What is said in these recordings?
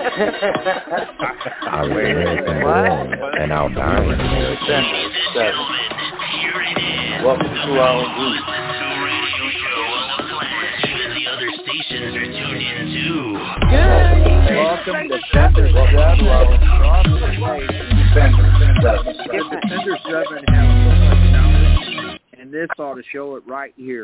I was American born, and I'll die in America. Welcome to our group. Welcome to Defender 7. Defender 7 has so much knowledge, and this ought to show it right here.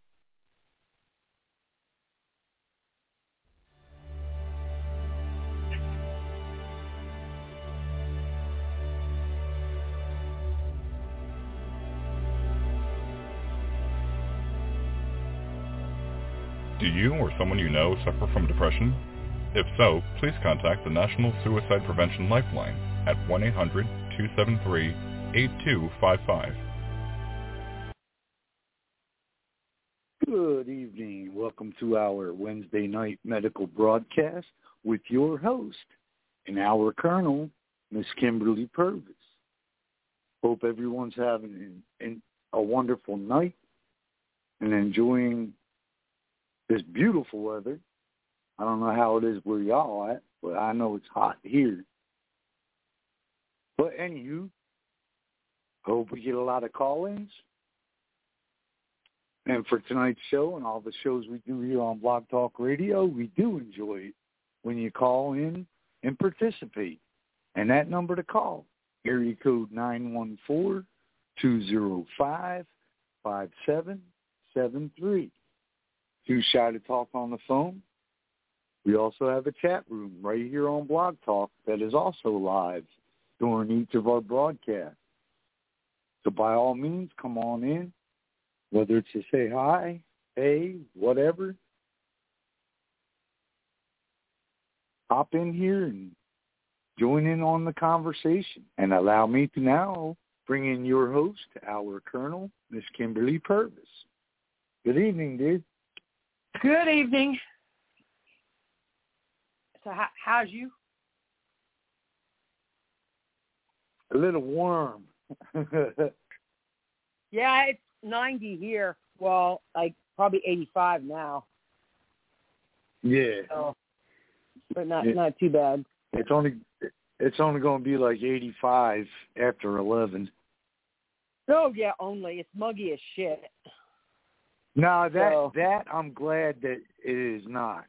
Do you or someone you know suffer from depression? If so, please contact the National Suicide Prevention Lifeline at 1-800-273-8255. Good evening. Welcome to our Wednesday night medical broadcast with your host and our colonel, Miss Kimberly Purvis. Hope everyone's having a wonderful night and enjoying this beautiful weather. I don't know how it is where y'all at, but I know it's hot here. But anywho, hope we get a lot of call-ins. And for tonight's show and all the shows we do here on Blog Talk Radio, we do enjoy it when you call in and participate. And that number to call, area code 914-205-5773. Too shy to talk on the phone? We also have a chat room right here on Blog Talk that is also live during each of our broadcasts. So by all means, come on in, whether it's to say hi, hey, whatever. Hop in here and join in on the conversation. And allow me to now bring in your host, our colonel, Miss Kimberly Purvis. Good evening, dude. Good evening. So how's you? A little warm. Yeah, it's 90 here. Well, like probably 85 now. Yeah. So, but not too bad. It's only going to be like 85 after 11. Oh yeah, only it's muggy as shit. No, that I'm glad that it is not.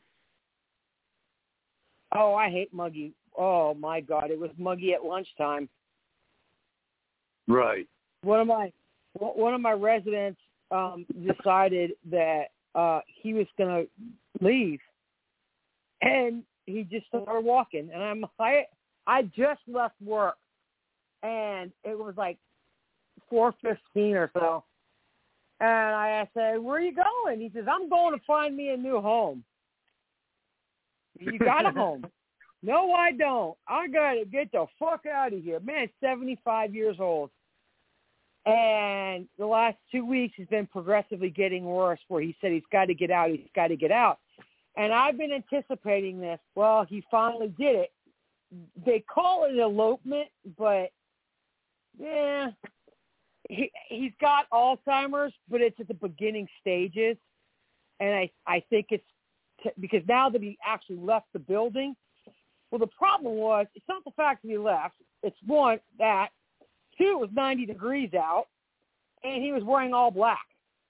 Oh, I hate muggy. Oh my God, it was muggy at lunchtime. Right. One of my residents decided that he was going to leave, and he just started walking. And I just left work, and it was like 4:15 or so. And I said, "Where are you going?" He says, "I'm going to find me a new home." You got a home? No, I don't. I got to get the fuck out of here. Man, 75 years old. And the last 2 weeks has been progressively getting worse, where he said he's got to get out. He's got to get out. And I've been anticipating this. Well, he finally did it. They call it an elopement, but yeah, he's got Alzheimer's, but it's at the beginning stages. And I think it's because now that he actually left the building, well, the problem was, it's not the fact that he left. It's one, that. Two, it was 90 degrees out, and he was wearing all black.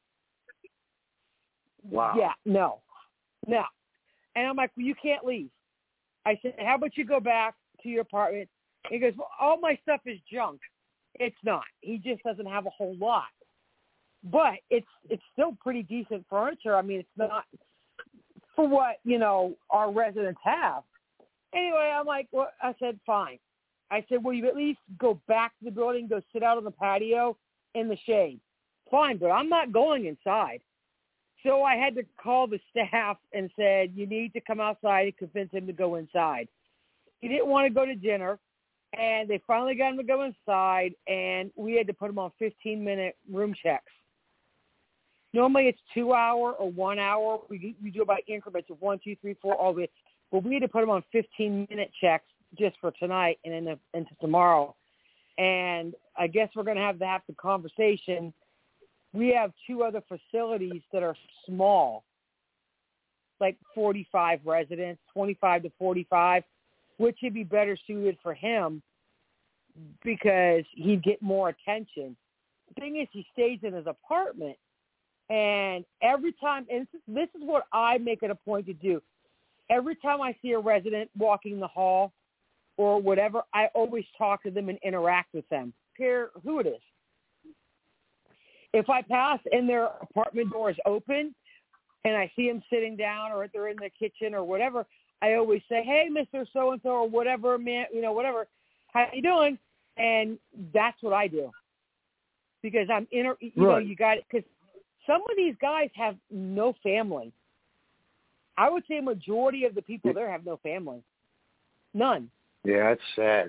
Wow. Yeah, no. And I'm like, well, you can't leave. I said, how about you go back to your apartment? And he goes, well, all my stuff is junk. It's not. He just doesn't have a whole lot. But it's still pretty decent furniture. I mean, it's not for what, our residents have. Anyway, I'm like, well, I said, fine. I said, well, you at least go back to the building, go sit out on the patio in the shade. Fine, but I'm not going inside. So I had to call the staff and said, you need to come outside and convince him to go inside. He didn't want to go to dinner, and they finally got him to go inside, and we had to put him on 15-minute room checks. Normally it's 2 hour or 1 hour. We do about increments of 1, 2, 3, 4, all the way. But we had to put him on 15-minute checks just for tonight and into tomorrow. And I guess we're going to have the conversation. We have 2 other facilities that are small, like 45 residents, 25 to 45. which would be better suited for him because he'd get more attention. The thing is, he stays in his apartment, and every time, and this is what I make it a point to do. Every time I see a resident walking the hall or whatever, I always talk to them and interact with them, care who it is. If I pass and their apartment door is open and I see them sitting down or they're in the kitchen or whatever, I always say, "Hey, Mr. So-and-so," or whatever, man, whatever, "how you doing?" And that's what I do. Because I'm you got it. Because some of these guys have no family. I would say a majority of the people there have no family. None. Yeah, that's sad.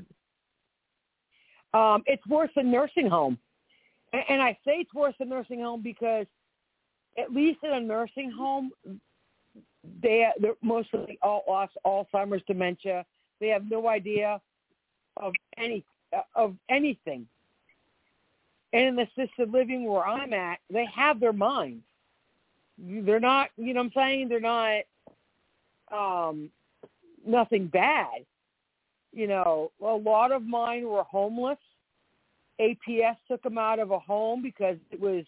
It's worse than nursing home. And I say it's worse than nursing home because at least in a nursing home, they're mostly all Alzheimer's, dementia. They have no idea of anything. And in the assisted living where I'm at, they have their minds. They're not, you know what I'm saying? They're not nothing bad. A lot of mine were homeless. APS took them out of a home because it was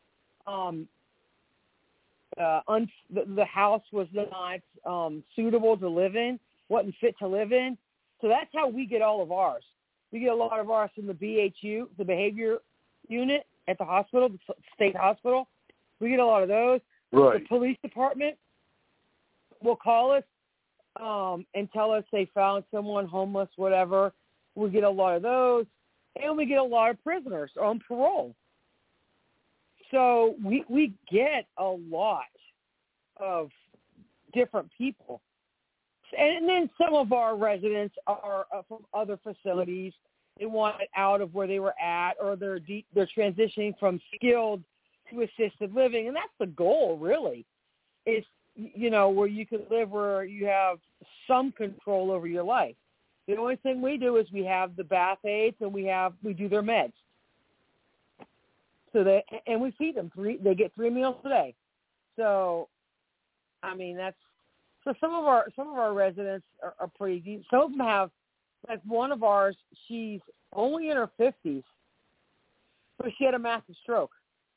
the house was not suitable to live in, wasn't fit to live in. So that's how we get all of ours. We get a lot of ours from the BHU, the behavior unit at the hospital, the state hospital. We get a lot of those. Right. The police department will call us and tell us they found someone homeless, whatever. We get a lot of those. And we get a lot of prisoners on parole. So we get a lot of different people. And then some of our residents are from other facilities. They want it out of where they were at, or they're transitioning from skilled to assisted living. And that's the goal, really, is, where you can live where you have some control over your life. The only thing we do is we have the bath aides and we do their meds. So we feed them they get 3 meals a day. So, I mean, so some of our residents are pretty deep. Some of them have, like one of ours, she's only in her 50s, but she had a massive stroke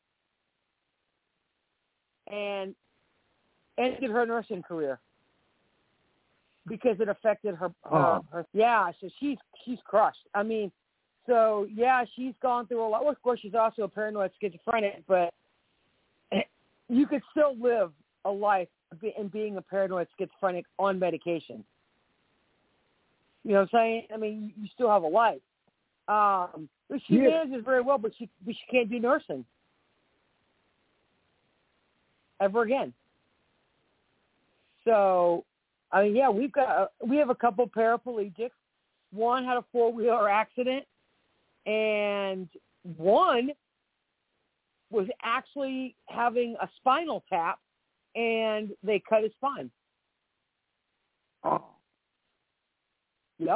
and ended her nursing career because it affected her. Yeah, so she's crushed. I mean, so yeah, she's gone through a lot. Well, of course, she's also a paranoid schizophrenic, but you could still live a life in being a paranoid schizophrenic on medication. You know what I'm saying? I mean, you still have a life. She manages very well, but she can't do nursing ever again. So, I mean, yeah, we have a couple paraplegics. One had a 4-wheeler accident, and one was actually having a spinal tap, and they cut his spine. Oh. Yep.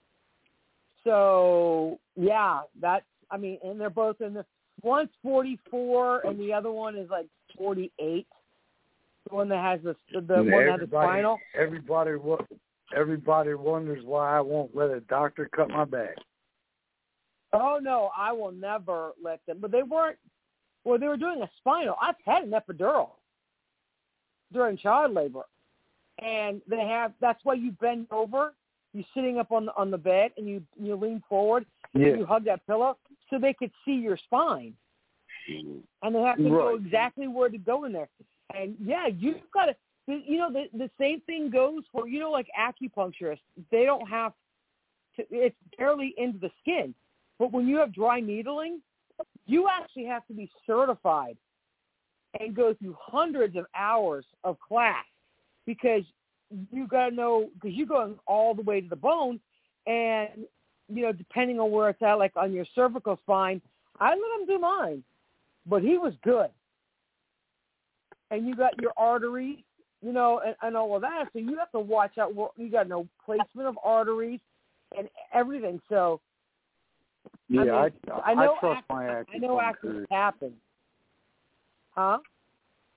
So, yeah, and they're both one's 44 and the other one is like 48. The one that has the one that has the spinal. Everybody wonders why I won't let a doctor cut my back. Oh, no, I will never let them. But they were doing a spinal. I've had an epidural during child labor. And that's why you bend over. You're sitting up on the bed, and you lean forward, and you hug that pillow so they could see your spine. And they have to know exactly where to go in there. And, yeah, you've got to – the same thing goes for, like acupuncturists. They don't have to – it's barely into the skin. But when you have dry needling, you actually have to be certified and go through hundreds of hours of class because – you got to know, because you're going all the way to the bone, and, depending on where it's at, like on your cervical spine, I let him do mine, but he was good. And you got your arteries, and all of that, so you have to watch out. You got no placement of arteries and everything. So, yeah, I know trust my acupuncturist. I know accidents happen. Huh?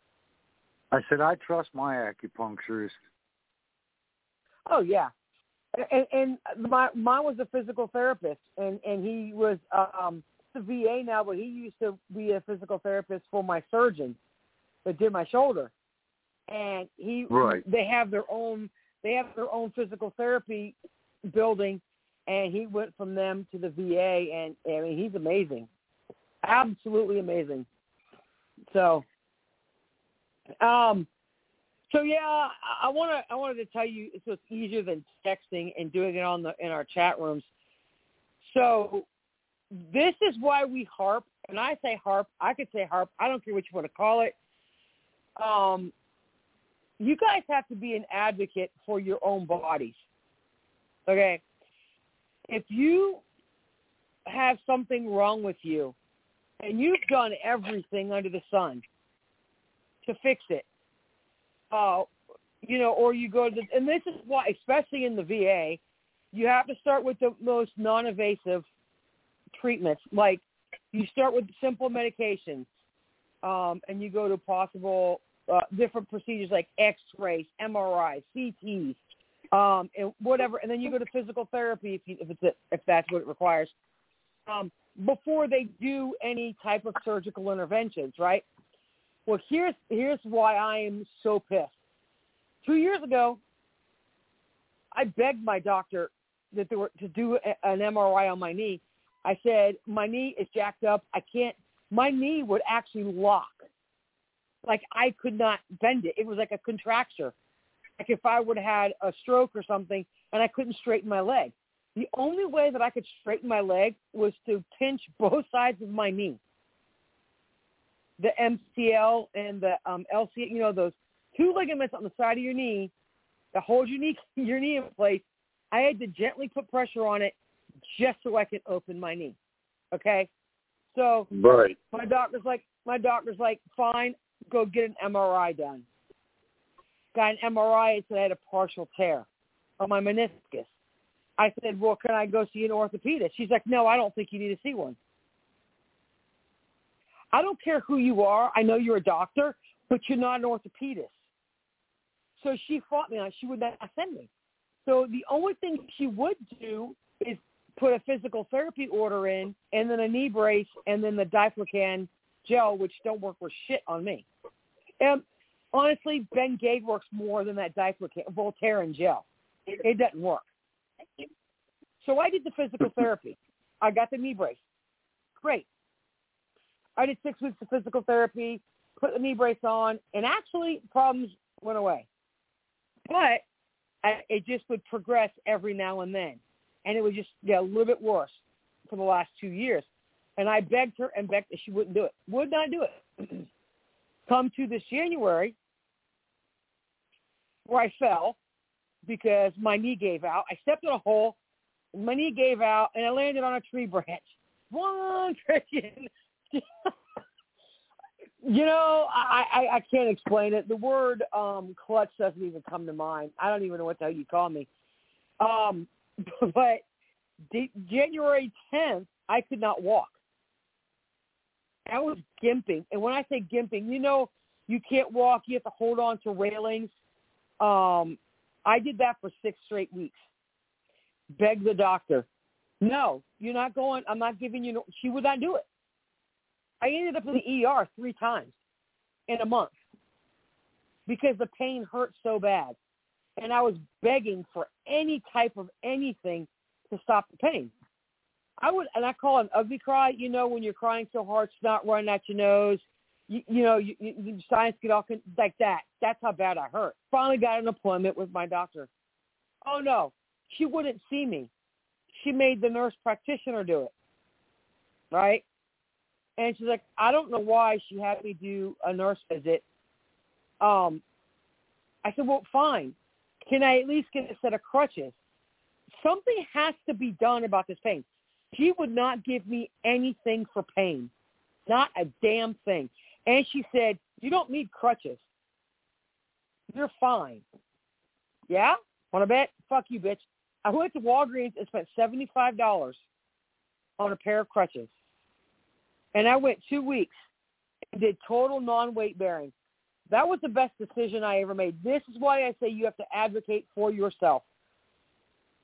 I said I trust my acupuncturist. Oh, yeah. And mine was a physical therapist, and he was the VA now, but he used to be a physical therapist for my surgeon that did my shoulder. And they have their own physical therapy building, and he went from them to the VA, and I mean, he's amazing, absolutely amazing. So yeah, I wanted to tell you, so it's easier than texting and doing it in our chat rooms. So this is why we harp, and I say harp. I could say harp. I don't care what you want to call it. You guys have to be an advocate for your own bodies. Okay? If you have something wrong with you, and you've done everything under the sun to fix it, or you go to and this is why, especially in the VA, you have to start with the most non-invasive treatments. Like, you start with simple medications, and you go to possible different procedures like X-rays, MRIs, CTs, and whatever, and then you go to physical therapy if that's what it requires, before they do any type of surgical interventions, right? Well, here's why I am so pissed. 2 years ago, I begged my doctor to do an MRI on my knee. I said, my knee is jacked up. My knee would actually lock. Like, I could not bend it. It was like a contracture. Like if I would have had a stroke or something and I couldn't straighten my leg. The only way that I could straighten my leg was to pinch both sides of my knee. The MCL and the LC, those two ligaments on the side of your knee that hold your knee in place. I had to gently put pressure on it just so I could open my knee. Okay? So right. my doctor's like, fine, go get an MRI done. Got an MRI and said I had a partial tear on my meniscus. I said, well, can I go see an orthopedist? She's like, no, I don't think you need to see one. I don't care who you are. I know you're a doctor, but you're not an orthopedist. So she fought me on it. She would not send me. So the only thing she would do is put a physical therapy order in, and then a knee brace, and then the Diflucan gel, which don't work for shit on me. And honestly, Bengay works more than that Diflucan, Voltaren gel. It doesn't work. So I did the physical therapy. I got the knee brace. Great. I did 6 weeks of physical therapy, put the knee brace on, and actually problems went away. But it just would progress every now and then. And it would just get a little bit worse for the last 2 years. And I begged her and begged her. She wouldn't do it. Would not do it. Come to this January, where I fell because my knee gave out. I stepped in a hole, my knee gave out, and I landed on a tree branch. One freaking... I can't explain it. The word clutch doesn't even come to mind. I don't even know what the hell you call me. But January 10th, I could not walk. I was gimping. And when I say gimping, you can't walk. You have to hold on to railings. I did that for 6 straight weeks. Begged the doctor. No, you're not going. I'm not giving you. She would not do it. I ended up in the ER 3 times in a month because the pain hurt so bad. And I was begging for any type of anything to stop the pain. I call it an ugly cry, when you're crying so hard, snot running out your nose, you signs get all like that. That's how bad I hurt. Finally got an appointment with my doctor. Oh, no, she wouldn't see me. She made the nurse practitioner do it, right? And she's like, I don't know why she had me do a nurse visit. I said, well, fine. Can I at least get a set of crutches? Something has to be done about this pain. She would not give me anything for pain. Not a damn thing. And she said, you don't need crutches. You're fine. Yeah? Want to bet? Fuck you, bitch. I went to Walgreens and spent $75 on a pair of crutches. And I went 2 weeks and did total non-weight bearing. That was the best decision I ever made. This is why I say you have to advocate for yourself.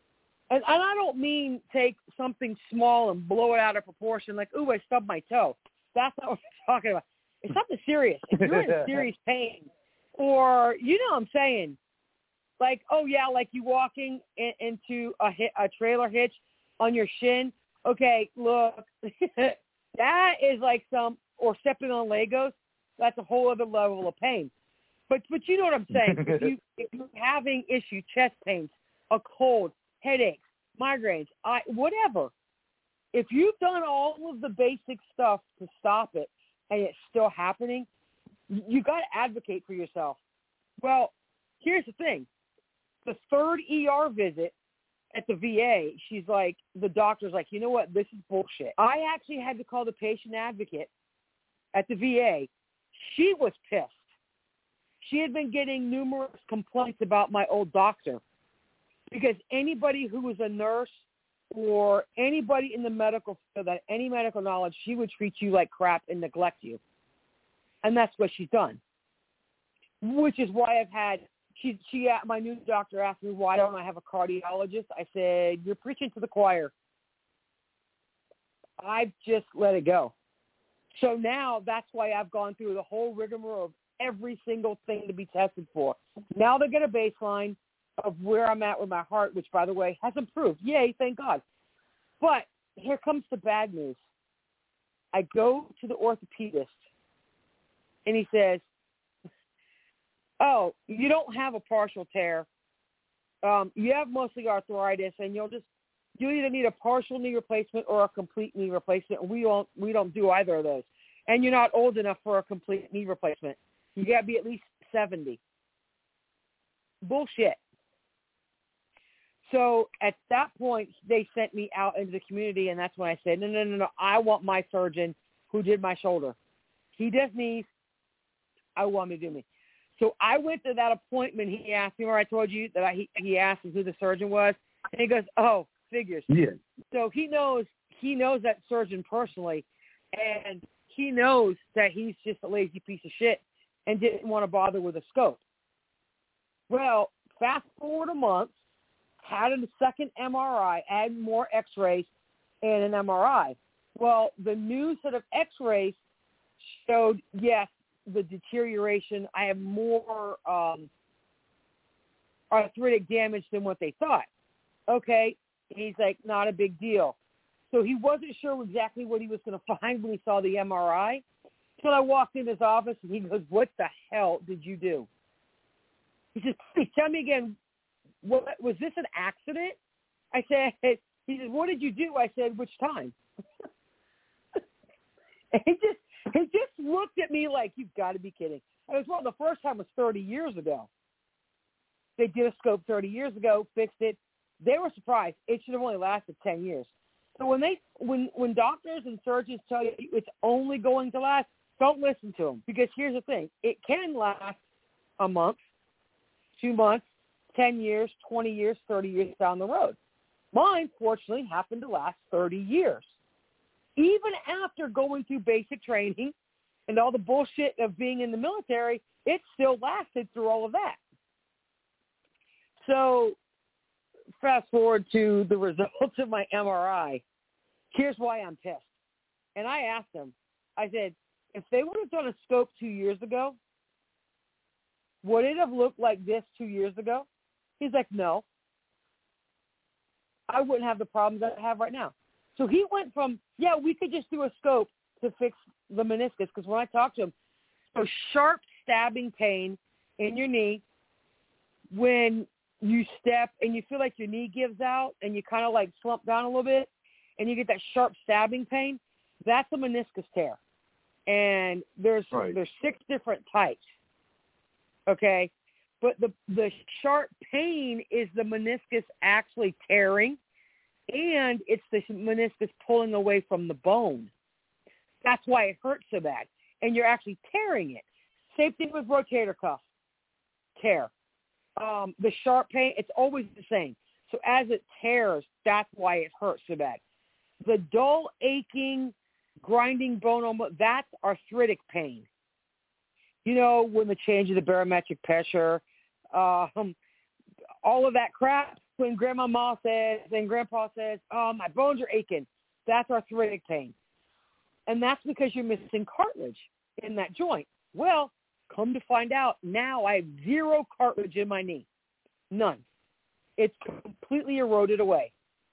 And I don't mean take something small and blow it out of proportion like, ooh, I stubbed my toe. That's not what I'm talking about. It's something serious. If you're in serious pain, or, you know what I'm saying, like, oh, yeah, like you walking into a trailer hitch on your shin. Okay, look, that is like or stepping on Legos, that's a whole other level of pain. But you know what I'm saying. If you're having issues, chest pains, a cold, headaches, migraines, whatever, if you've done all of the basic stuff to stop it and it's still happening, you got to advocate for yourself. Well, here's the thing. The third ER visit at the VA, she's like, the doctor's like, you know what, this is bullshit. I actually had to call the patient advocate at the VA. She was pissed. She had been getting numerous complaints about my old doctor because anybody who was a nurse or anybody in the medical field that had any medical knowledge, she would treat you like crap and neglect you. And that's what she's done, which is why I've had my new doctor asked me, why don't I have a cardiologist? I said, you're preaching to the choir. I've just let it go. So now that's why I've gone through the whole rigmarole of every single thing to be tested for. Now they get a baseline of where I'm at with my heart, which, by the way, has improved. Yay, thank God. But here comes the bad news. I go to the orthopedist, and he says, oh, you don't have a partial tear. You have mostly arthritis, and you either need a partial knee replacement or a complete knee replacement. And we don't do either of those. And you're not old enough for a complete knee replacement. You got to be at least 70. Bullshit. So at that point, they sent me out into the community, and that's when I said, no. I want my surgeon who did my shoulder. He does knees. I want him to do me. So I went to that appointment. He asked me, or I told you that he asked me who the surgeon was, and he goes, "Oh, figures." Yeah. So he knows that surgeon personally, and he knows that he's just a lazy piece of shit and didn't want to bother with a scope. Well, fast forward a month, had a second MRI, add more X-rays, and an MRI. Well, the new set of X-rays showed, yes, the deterioration. I have more arthritic damage than what they thought. Okay, he's like, not a big deal. So he wasn't sure exactly what he was going to find when he saw the MRI. So I walked in his office, and he goes, what the hell did you do? He says, please tell me again, what, was this an accident? I said, he said, what did you do? I said, which time? And he just looked at me like, you've got to be kidding. I was, well, the first time was 30 years ago. They did a scope 30 years ago, fixed it. They were surprised. It should have only lasted 10 years. So when doctors and surgeons tell you it's only going to last, don't listen to them. Because here's the thing. It can last a month, 2 months, 10 years, 20 years, 30 years down the road. Mine, fortunately, happened to last 30 years. Even after going through basic training and all the bullshit of being in the military, it still lasted through all of that. So fast forward to the results of my MRI. Here's why I'm pissed. And I asked him, I said, if they would have done a scope 2 years ago, would it have looked like this 2 years ago? He's like, no. I wouldn't have the problems that I have right now. So he went from, yeah, we could just do a scope to fix the meniscus, because when I talked to him, so sharp stabbing pain in your knee when you step and you feel like your knee gives out and you kind of like slump down a little bit and you get that sharp stabbing pain, that's a meniscus tear. And there's 6 different types, okay? But the sharp pain is the meniscus actually tearing, and it's the meniscus pulling away from the bone. That's why it hurts so bad. And you're actually tearing it. Same thing with rotator cuff tear. The sharp pain, it's always the same. So as it tears, that's why it hurts so bad. The dull, aching, grinding bone, that's arthritic pain. You know, when the change of the barometric pressure, all of that crap, when Grandma says and Grandpa says, "Oh, my bones are aching," that's arthritic pain, and that's because you're missing cartilage in that joint. Well, come to find out, now I have zero cartilage in my knee, none. It's completely eroded away,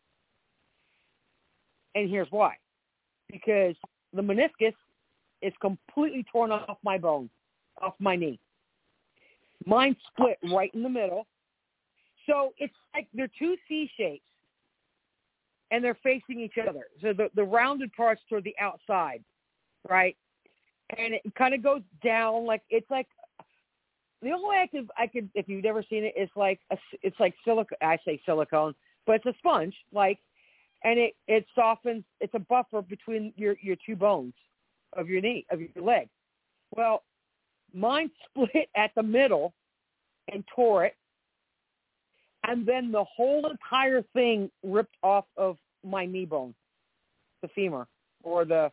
and here's why: because the meniscus is completely torn off my bone, off my knee. Mine split right in the middle. So it's like they're two C shapes, and they're facing each other. So the rounded part's toward the outside, right? And it kind of goes down it's like the only way I could if you've never seen it, it's like silicone. I say silicone, but it's a sponge, and it softens. It's a buffer between your two bones of your knee, of your leg. Well, mine split at the middle and tore it, and then the whole entire thing ripped off of my knee bone, the femur, or the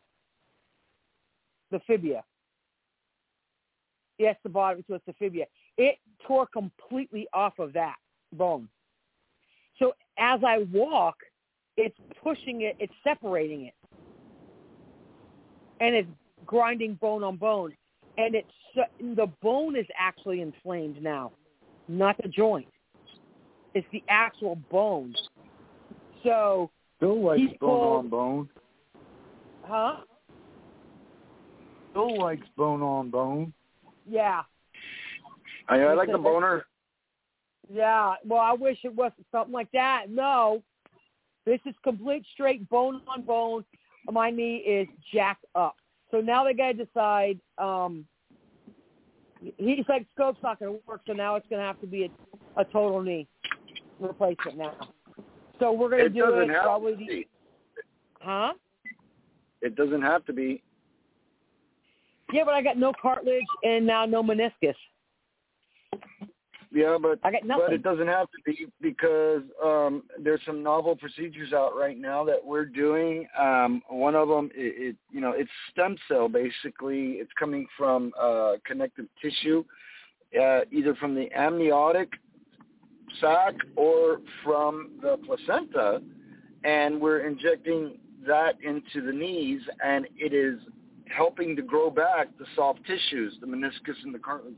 fibia. Yes, the bottom, so it's the fibia. It tore completely off of that bone. So as I walk, it's pushing it, it's separating it. And it's grinding bone on bone. And the bone is actually inflamed now, not the joint. It's the actual bone. So Bill likes bone on bone. Huh? Bill likes bone on bone. Yeah. I like the boner. Yeah. Well, I wish it wasn't something like that. No. This is complete straight bone on bone. My knee is jacked up. So now they got to decide. He's like, scope's not going to work, so now it's going to have to be a total knee replacement now. So we're going to do it probably. Huh? It doesn't have to be. Yeah, but I got no cartilage and now no meniscus. Yeah, but I got nothing. But it doesn't have to be because there's some novel procedures out right now that we're doing. One of them, it's stem cell basically. It's coming from connective tissue, either from the amniotic sac or from the placenta, and we're injecting that into the knees, and it is helping to grow back the soft tissues, the meniscus and the cartilage.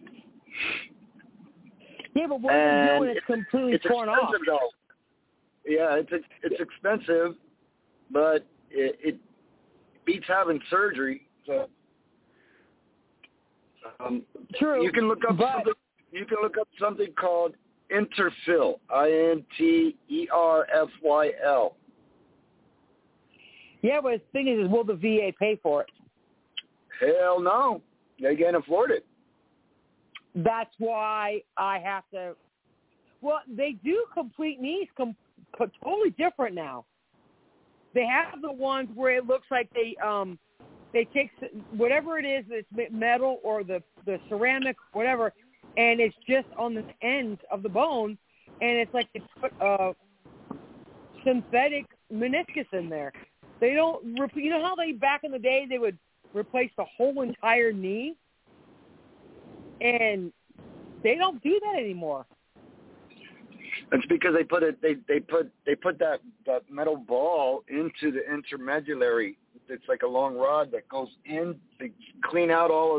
Yeah, but what are you doing? It's completely torn off. Though. Yeah, it's expensive, but it beats having surgery. So true. You can look up something. You can look up something called Interfyl. INTERFYL. Yeah, but the thing is will the VA pay for it? Hell no, they can't afford it. That's why I have to. Well, they do complete knees, totally different now. They have the ones where it looks like they take whatever it is, it's metal or the ceramic, whatever, and it's just on the ends of the bone, and it's like they put synthetic meniscus in there. They don't. You know how back in the day they would replace the whole entire knee? And they don't do that anymore. It's because they put that metal ball into the intermedullary. It's like a long rod that goes in. They clean out all of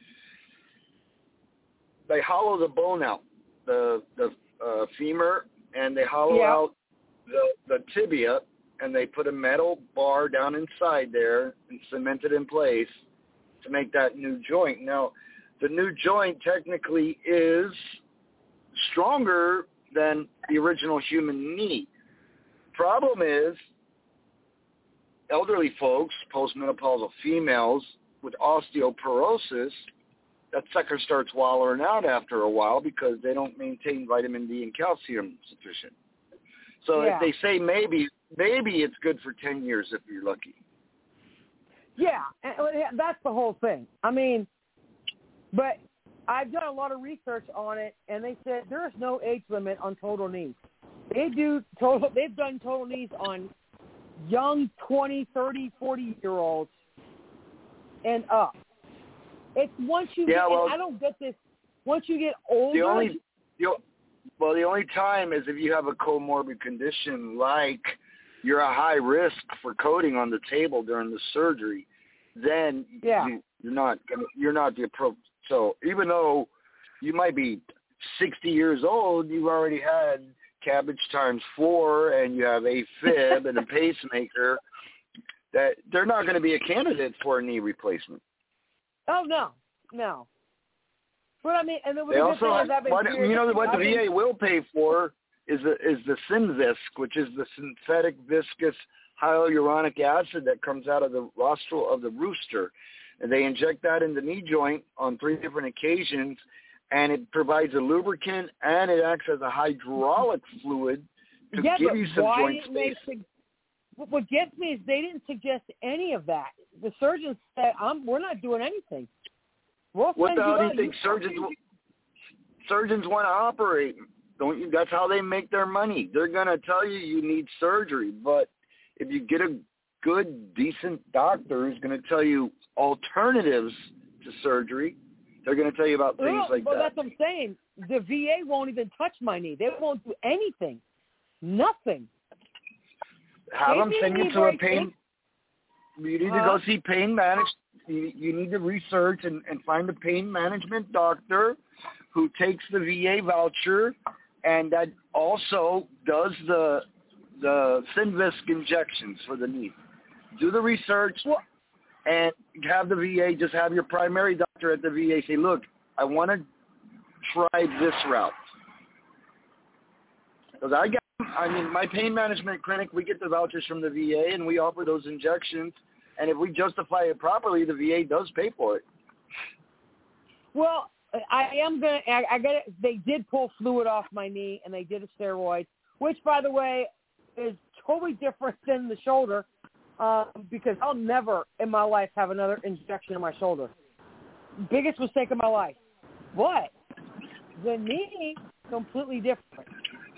they hollow the bone out, the femur, and they hollow out the tibia, and they put a metal bar down inside there and cement it in place to make that new joint. Now, the new joint technically is stronger than the original human knee. Problem is, elderly folks, postmenopausal females with osteoporosis, that sucker starts wallowing out after a while because they don't maintain vitamin D and calcium sufficient. So if they say maybe it's good for 10 years if you're lucky. Yeah, that's the whole thing. I mean, but I've done a lot of research on it, and they said there is no age limit on total knees. They've done total knees on young 20, 30, 40-year-olds and up. It's once you get, I don't get this, once you get older. Well, the only time is if you have a comorbid condition, like you're a high risk for coding on the table during the surgery. Then you're not the approach. So even though you might be 60 years old, you've already had cabbage times 4, and you have AFib and a pacemaker. That they're not going to be a candidate for a knee replacement. Oh no. But I mean, and then they also what the VA will pay for is the Synvisc, which is the synthetic viscous hyaluronic acid that comes out of the rostral of the rooster, and they inject that in the knee joint on 3 different occasions, and it provides a lubricant and it acts as a hydraulic fluid to give you some joint space. What gets me is they didn't suggest any of that. The surgeon said, "We're not doing anything." What the hell do you think surgeons want to operate? Don't you? That's how they make their money. They're going to tell you need surgery, but if you get a good, decent doctor who's going to tell you alternatives to surgery, they're going to tell you about things like that. Well, that's what I'm saying. The VA won't even touch my knee. They won't do anything. Nothing. Have them send you to a pain. You need to go see pain management. You need to research and find a pain management doctor who takes the VA voucher and that also does the Synvisc injections for the knee. Do the research and have the VA, just have your primary doctor at the VA say, look, I want to try this route. Because my pain management clinic, we get the vouchers from the VA and we offer those injections. And if we justify it properly, the VA does pay for it. Well, they did pull fluid off my knee and they did a steroid, which, by the way, is totally different than the shoulder because I'll never in my life have another injection in my shoulder. Biggest mistake of my life. But the knee, completely different.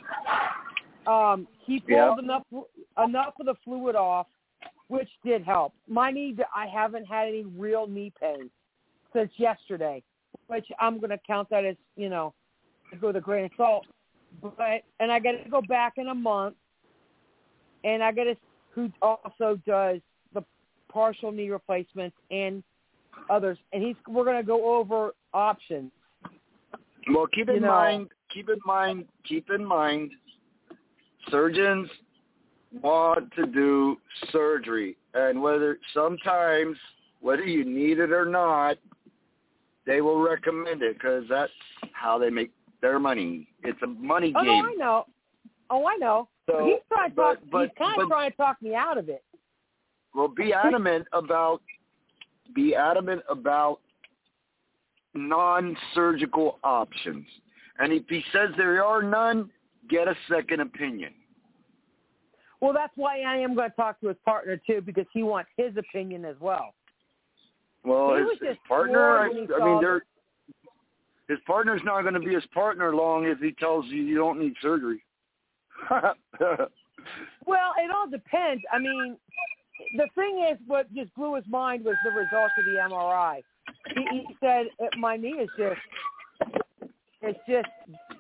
He pulled enough of the fluid off, which did help. My knee, I haven't had any real knee pain since yesterday, which I'm going to count that as, go with a grain of salt. And I got to go back in a month, and I got to, who also does the partial knee replacements and others, and we're going to go over options. Well, keep in mind, surgeons want to do surgery, and whether you need it or not, they will recommend it because that's how they make their money. It's a money game. Oh, I know. So, he's trying to talk me out of it. Well, be adamant about non-surgical options, and if he says there are none, get a second opinion. Well, that's why I am going to talk to his partner, too, because he wants his opinion as well. Well, his partner, his partner's not going to be his partner long if he tells you don't need surgery. Well, it all depends. I mean, the thing is, what just blew his mind was the results of the MRI. He said, my knee is just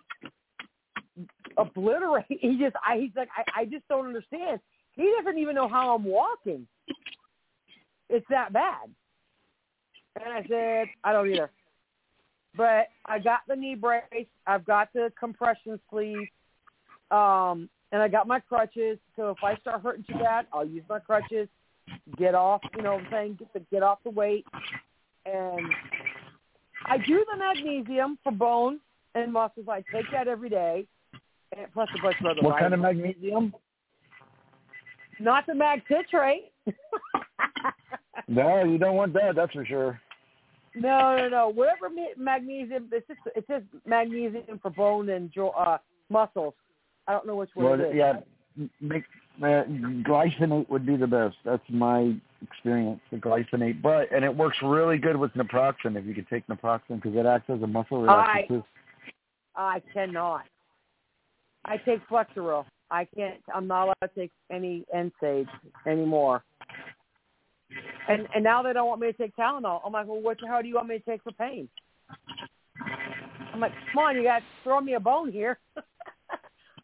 obliterated. He's like, I just don't understand. He doesn't even know how I'm walking. It's that bad. And I said, I don't either. But I got the knee brace. I've got the compression sleeve. And I got my crutches. So if I start hurting too bad, I'll use my crutches, get off, get off the weight. And I do the magnesium for bone and muscles. I take that every day. And plus a bunch of other What kind of magnesium? Not the mag citrate. No, you don't want that. That's for sure. No. Whatever magnesium. It says magnesium for bone and muscles. I don't know which one it is. Yeah, glycinate would be the best. That's my experience, the glycinate. And it works really good with naproxen if you could take naproxen because it acts as a muscle relaxant. I cannot. I take Flexeril. I can't. I'm not allowed to take any NSAIDs anymore. And now they don't want me to take Tylenol. I'm like, well, what the hell do you want me to take for pain? I'm like, come on, you got to throw me a bone here.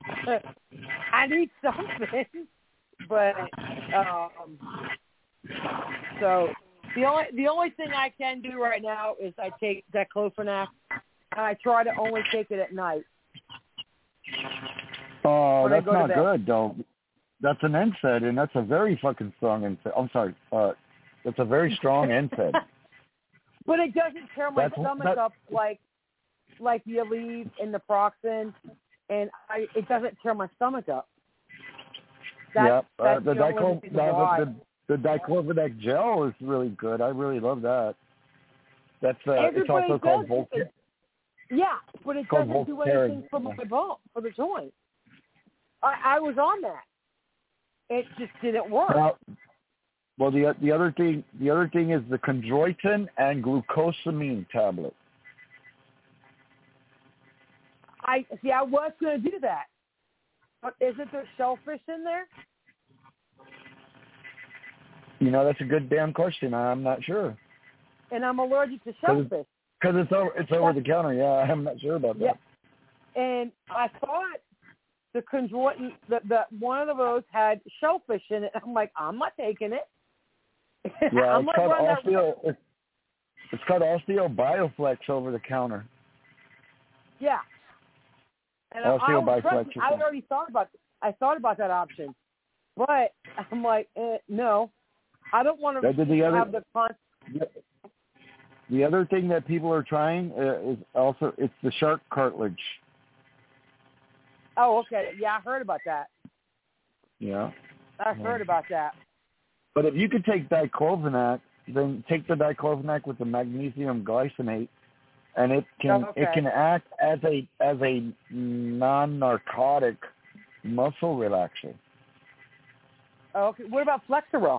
I need something. But so the only thing I can do right now is I take diclofenac, and I try to only take it at night. Oh, that's not good, though. That's an NSAID, and that's a very fucking strong NSAID. I'm sorry. That's a very strong NSAID. But it doesn't tear my stomach up like the Aleve and the Naproxen, and it doesn't tear my stomach up. The diclofenac gel is really good. I really love that. That's it's also called Voltaren. Yeah, but it doesn't do anything for my bone, for the joint. I was on that. It just didn't work. Well, the other thing is the chondroitin and glucosamine tablet. I was going to do that, but isn't there shellfish in there? That's a good damn question. I'm not sure. And I'm allergic to shellfish. Because it's over the counter. Yeah, I'm not sure about that. Yeah. And I thought the chondroitin, the one of those had shellfish in it. I'm like, I'm not taking it. Yeah, it's called Osteo Bioflex over the counter. Yeah. And I already thought about that option, but I'm like, no, I don't want to have the concept. The other thing that people are trying is also it's the shark cartilage. Oh, okay. Yeah, I heard about that. Yeah. I heard about that. But if you could take diclofenac, then take the diclofenac with the magnesium glycinate, and it can act as a non-narcotic muscle relaxer. Okay. What about Flexeril?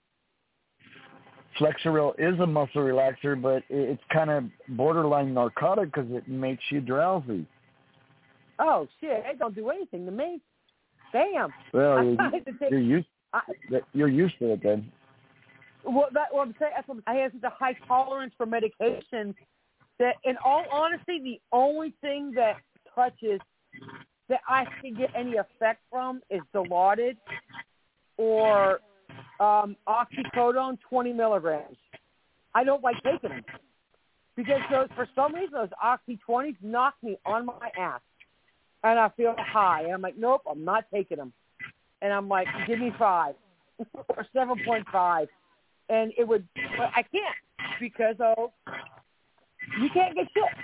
Flexeril is a muscle relaxer, but it's kind of borderline narcotic because it makes you drowsy. Oh shit! It don't do anything to me. Damn. Well, you're used to it then. Well, I have such a high tolerance for medication that, in all honesty, the only thing that touches that I can get any effect from is Dilaudid or oxycodone 20 milligrams. I don't like taking them because for some reason those oxy 20s knock me on my ass, and I feel high. And I'm like, nope, I'm not taking them. And I'm like, give me 5 or 7.5, and but I can't because you can't get shit.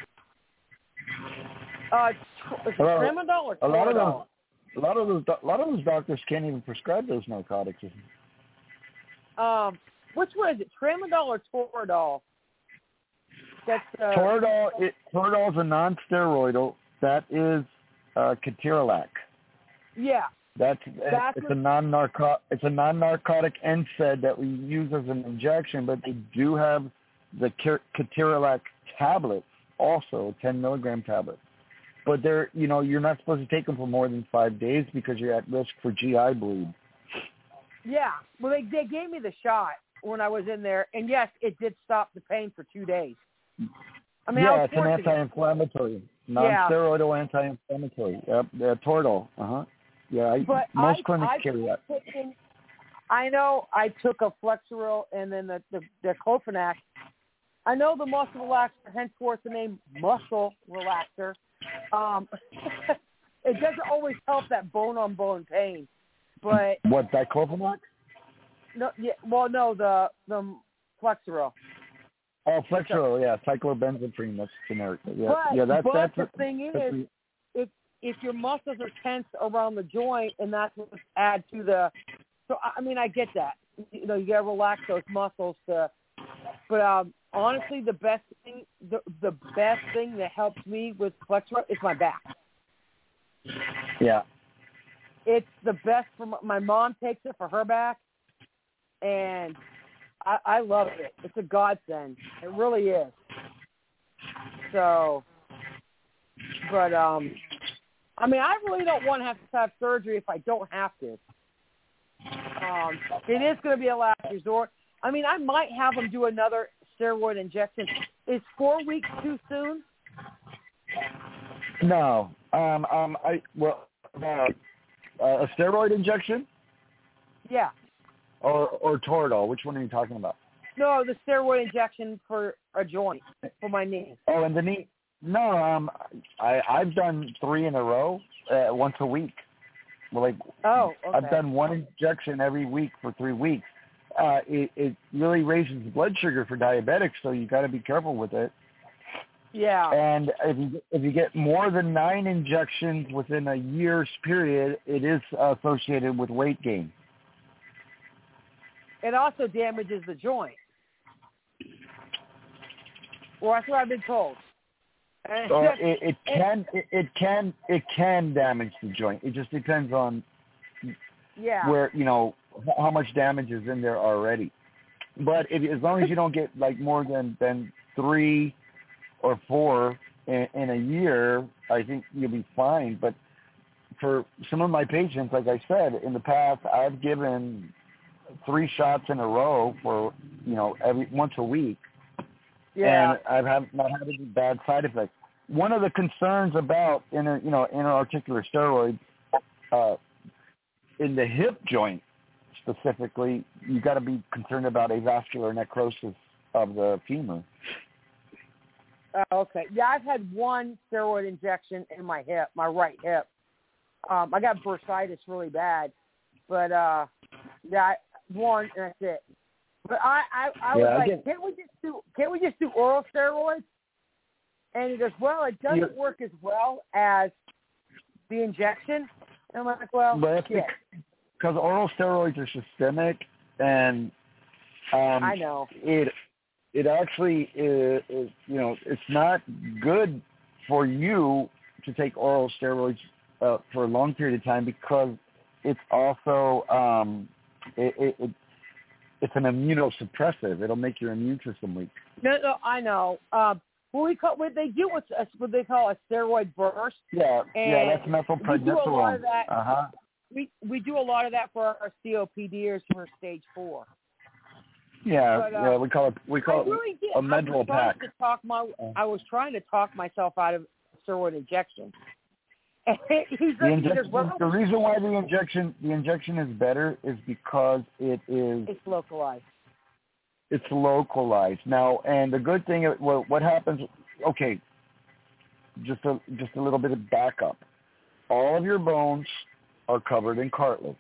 Tramadol or Toradol? A lot of those doctors can't even prescribe those narcotics. Which one is it, Tramadol or Toradol? That's Toradol is a non-steroidal. That is Ketorolac. Yeah. It's a non-narcotic NSAID that we use as an injection, but they do have the Ketorolac tablets, also 10 milligram tablets. But you're not supposed to take them for more than 5 days because you're at risk for GI bleed. Yeah. Well, they gave me the shot when I was in there, and yes, it did stop the pain for 2 days. I mean, it's an anti-inflammatory, non-steroidal anti-inflammatory. Yep, Toradol. Yeah, most clinics carry that. I know I took a Flexeril and then the diclofenac. I know the muscle relaxer, henceforth the name muscle relaxer. It doesn't always help that bone-on-bone pain, but what, diclofenac? No, the Flexeril. Oh, Flexeril, yeah, cyclobenzaprine. That's generic. Yeah, but the thing is, if your muscles are tense around the joint, and that's what add to the. So I mean, I get that. You gotta relax those muscles to. But honestly, the best thing that helps me with Flexeril is my back. Yeah. It's the best for my mom takes it for her back, and I love it. It's a godsend. It really is. So, but I mean, I really don't want to have surgery if I don't have to. It is going to be a last resort. I mean, I might have them do another steroid injection. Is 4 weeks too soon? No. about a steroid injection? Yeah. Or Toradol? Which one are you talking about? No, the steroid injection for a joint, for my knee. Oh, and the knee? No, I've done 3 in a row, once a week. Okay. I've done 1 injection every week for 3 weeks. It really raises blood sugar for diabetics, so you got to be careful with it. Yeah. And if you get more than 9 injections within a year's period, it is associated with weight gain. It also damages the joint. Well, that's what I've been told. It can damage the joint. It just depends on where, how much damage is in there already. But as long as you don't get like more than 3 or 4 in a year, I think you'll be fine. But for some of my patients, like I said, in the past, I've given 3 shots in a row for, once a week. Yeah. And I've not had any bad side effects. One of the concerns about intra-articular steroids in the hip joint specifically, you got to be concerned about avascular necrosis of the femur. Okay. Yeah, I've had 1 steroid injection in my hip, my right hip. I got bursitis really bad, but 1 and that's it. But I was like, can't we just do oral steroids? And he goes, well, it doesn't work as well as the injection. And I'm like, well, because oral steroids are systemic, and I know it actually is, it's not good for you to take oral steroids for a long period of time, because it's also it's an immunosuppressive. It'll make your immune system weak. No, I know. What they do what they call a steroid burst. Yeah, that's methylprednisolone. We do a lot of that. We do a lot of that for our COPDers for stage 4. Yeah, we call it a mental pack. I was trying to talk myself out of steroid injection. The reason why the injection is better is because it's localized. It's localized now, and the good thing, what happens? Okay, just a little bit of backup. All of your bones are covered in cartilage.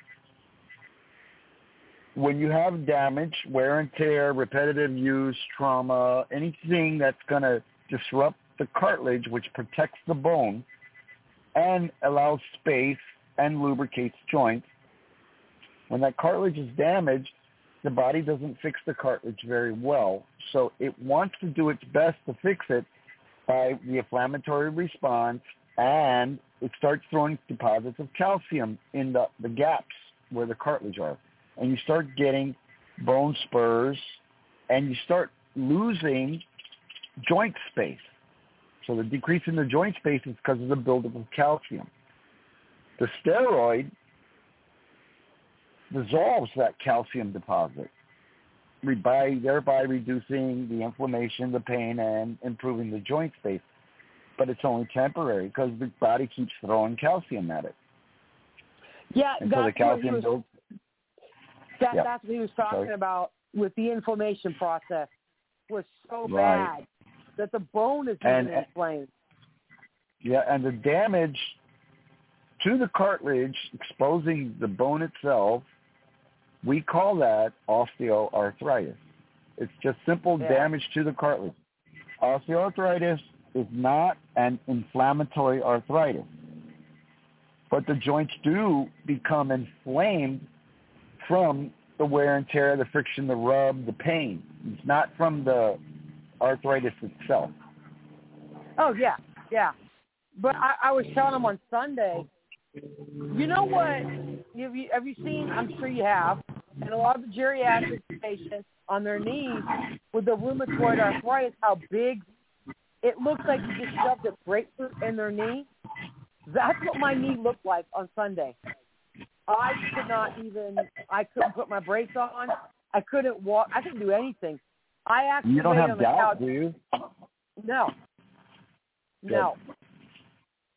When you have damage, wear and tear, repetitive use, trauma, anything that's going to disrupt the cartilage, which protects the bone and allows space and lubricates joints, when that cartilage is damaged, the body doesn't fix the cartilage very well. So it wants to do its best to fix it by the inflammatory response, and it starts throwing deposits of calcium in the gaps where the cartilage are. And you start getting bone spurs, and you start losing joint space. So the decrease in the joint space is because of the buildup of calcium. The steroid dissolves that calcium deposit, thereby reducing the inflammation, the pain, and improving the joint space. But it's only temporary because the body keeps throwing calcium at it. Yeah, and so the calcium builds. That's what he was talking about with the inflammation process. Was so bad that the bone is even inflamed. Yeah, and the damage to the cartilage, exposing the bone itself, we call that osteoarthritis. It's just simple damage to the cartilage. Osteoarthritis is not an inflammatory arthritis, but the joints do become inflamed from the wear and tear, the friction, the rub, the pain. It's not from the arthritis itself. Oh, yeah. But I was telling him on Sunday, you know what? Have you seen, I'm sure you have, and a lot of the geriatric patients on their knees with the rheumatoid arthritis, how big it looks like you just shoved a grapefruit in their knee. That's what my knee looked like on Sunday. I couldn't put my brakes on. I couldn't walk. I couldn't do anything. I actually You don't have gout, do you? No.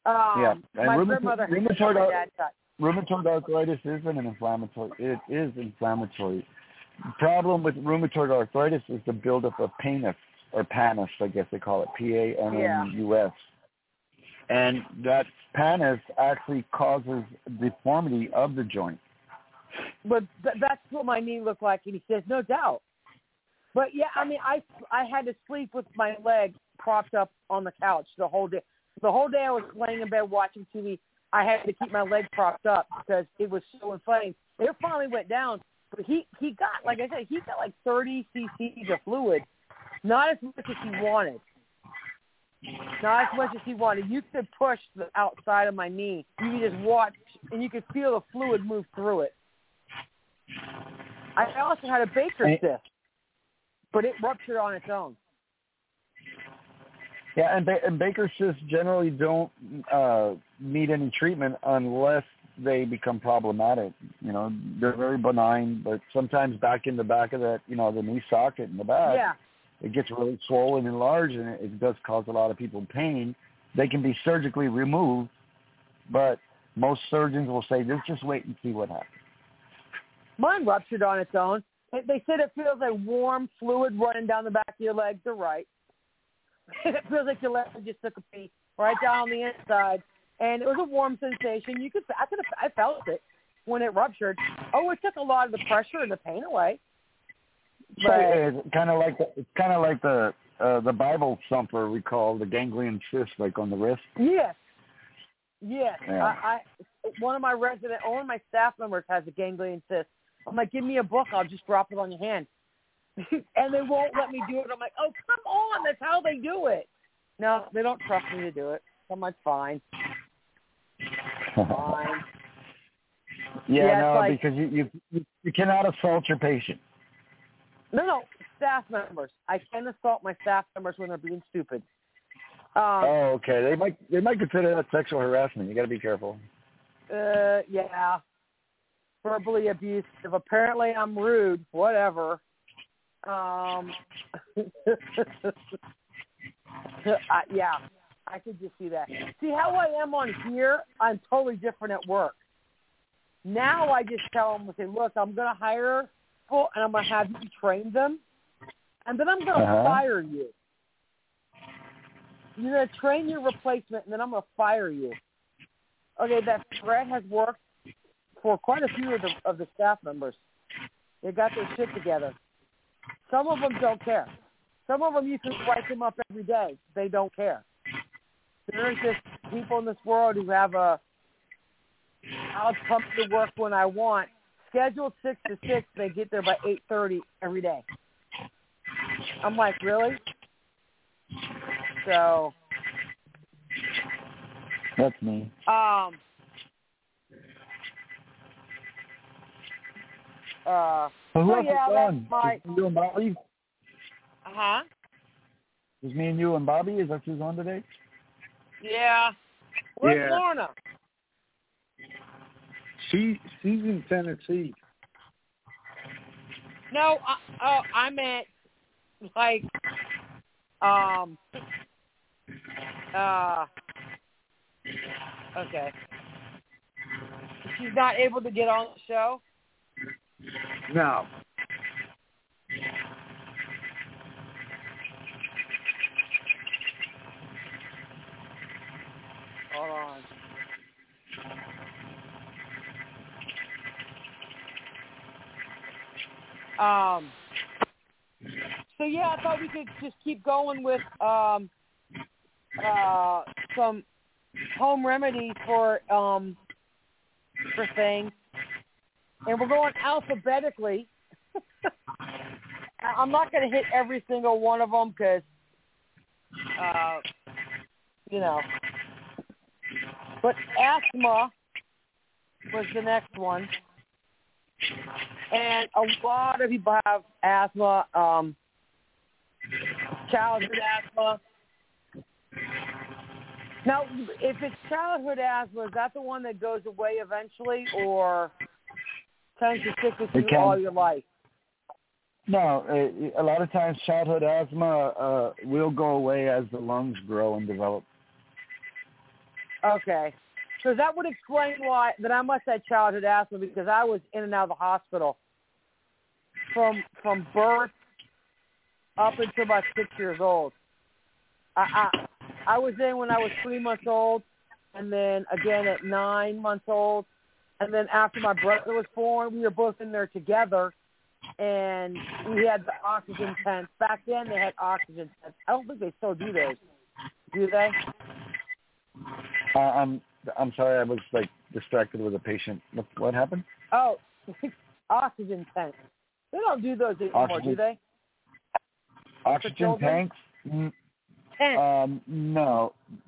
And my grandmother had it on my dad's side. Rheumatoid arthritis isn't an inflammatory. It is inflammatory. The problem with rheumatoid arthritis is the buildup of pannus, or pannus, I guess they call it, P-A-N-N-U-S. And that pannus actually causes deformity of the joint. But that's what my knee looked like, and he says, no doubt. But, yeah, I mean, I had to sleep with my leg propped up on the couch the whole day. The whole day I was laying in bed watching TV. I had to keep my leg propped up because it was so inflamed. It finally went down, but he got, like I said, he got like 30 cc's of fluid, not as much as he wanted. Not as much as he wanted. You could push the outside of my knee. You could just watch, and you could feel the fluid move through it. I also had a Baker's cyst, but it ruptured on its own. Yeah, and Baker's cysts generally don't need any treatment unless they become problematic. You know, they're very benign, but sometimes back in the back of that, you know, the knee socket in the back, it gets really swollen and large, and it does cause a lot of people pain. They can be surgically removed, but most surgeons will say, just wait and see what happens. Mine ruptured on its own. They said it feels like warm fluid running down the back of your leg. They're right. It feels like your leg just took a pee right down on the inside, and it was a warm sensation. I felt it when it ruptured. Oh, it took a lot of the pressure and the pain away. But it's kind of like the Bible thumper we call the ganglion cyst, like on the wrist. Yes. Yeah. One of my staff members has a ganglion cyst. I'm like, give me a book. I'll just drop it on your hand. And they won't let me do it. I'm like, oh, come on. That's how they do it. No, they don't trust me to do it. I'm like, fine. Fine. Because you cannot assault your patient. No, staff members. I can assault my staff members when they're being stupid. Okay. They might consider that sexual harassment. You got to be careful. Yeah. Verbally abusive. Apparently, I'm rude. Whatever. Yeah, I could just see that. See how I am on here? I'm totally different at work. Now I just tell them, say, look, I'm going to hire people, and I'm going to have you train them, and then I'm going to fire you. You're going to train your replacement, and then I'm going to fire you. Okay, that threat has worked for quite a few of the staff members. They got their shit together. Some of them don't care. Some of them, you can write them up every day. They don't care. There's just people in this world who have I'll come to work when I want. Scheduled 6 to 6, they get there by 8:30 every day. I'm like, really? So. That's me. That's my. You and Bobby? Is me and you and Bobby? Is that who's on today? Yeah. Where's Lorna? She's in Tennessee. No, I meant like okay. She's not able to get on the show? No. Hold on. So yeah, I thought we could just keep going with some home remedies for things, and we're going alphabetically. I'm not going to hit every single one of them because, but asthma was the next one. And a lot of people have asthma, childhood asthma. Now, if it's childhood asthma, is that the one that goes away eventually or tends to stick with you all your life? No, a lot of times childhood asthma will go away as the lungs grow and develop. Okay. So that would explain why that I must have childhood asthma, because I was in and out of the hospital from birth up until about 6 years old. I was in when I was 3 months old, and then again at 9 months old, and then after my brother was born, we were both in there together, and we had the oxygen tents. Back then, they had oxygen tents. I don't think they still do those. Do they? I'm sorry, I was like distracted with a patient. What happened? Oh, oxygen tanks. They don't do those anymore, do they? Oxygen tanks? Tanks. No.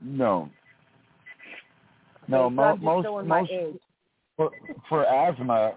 Okay, most for asthma,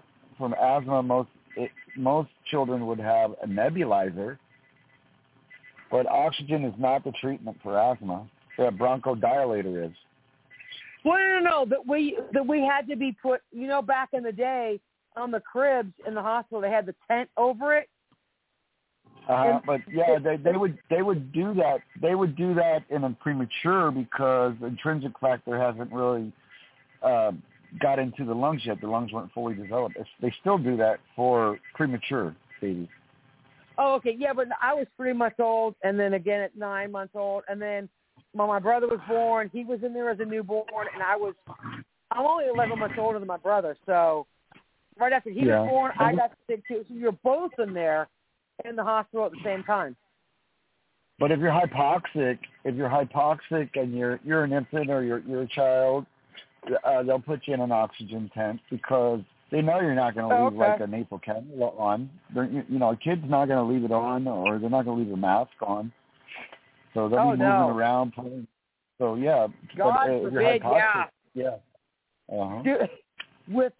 most children would have a nebulizer, but oxygen is not the treatment for asthma. The bronchodilator is. Well, no. That we had to be put. You know, back in the day, on the cribs in the hospital, they had the tent over it. But yeah, they would do that. They would do that in a premature because the intrinsic factor hasn't really got into the lungs yet. The lungs weren't fully developed. They still do that for premature babies. Oh, okay. Yeah, but I was 3 months old, and then again at 9 months old, and then when my brother was born, he was in there as a newborn, and I'm only 11 months older than my brother, so right after he was born, I got sick too. So you're both in there in the hospital at the same time. But if you're hypoxic and you're an infant or you're a child, they'll put you in an oxygen tent because they know you're not going to leave like a nasal cannula on. A kid's not going to leave it on, or they're not going to leave a mask on. So they'll be moving around. Playing. So yeah, God but, forbid, you're hypoxic, yeah. Dude, with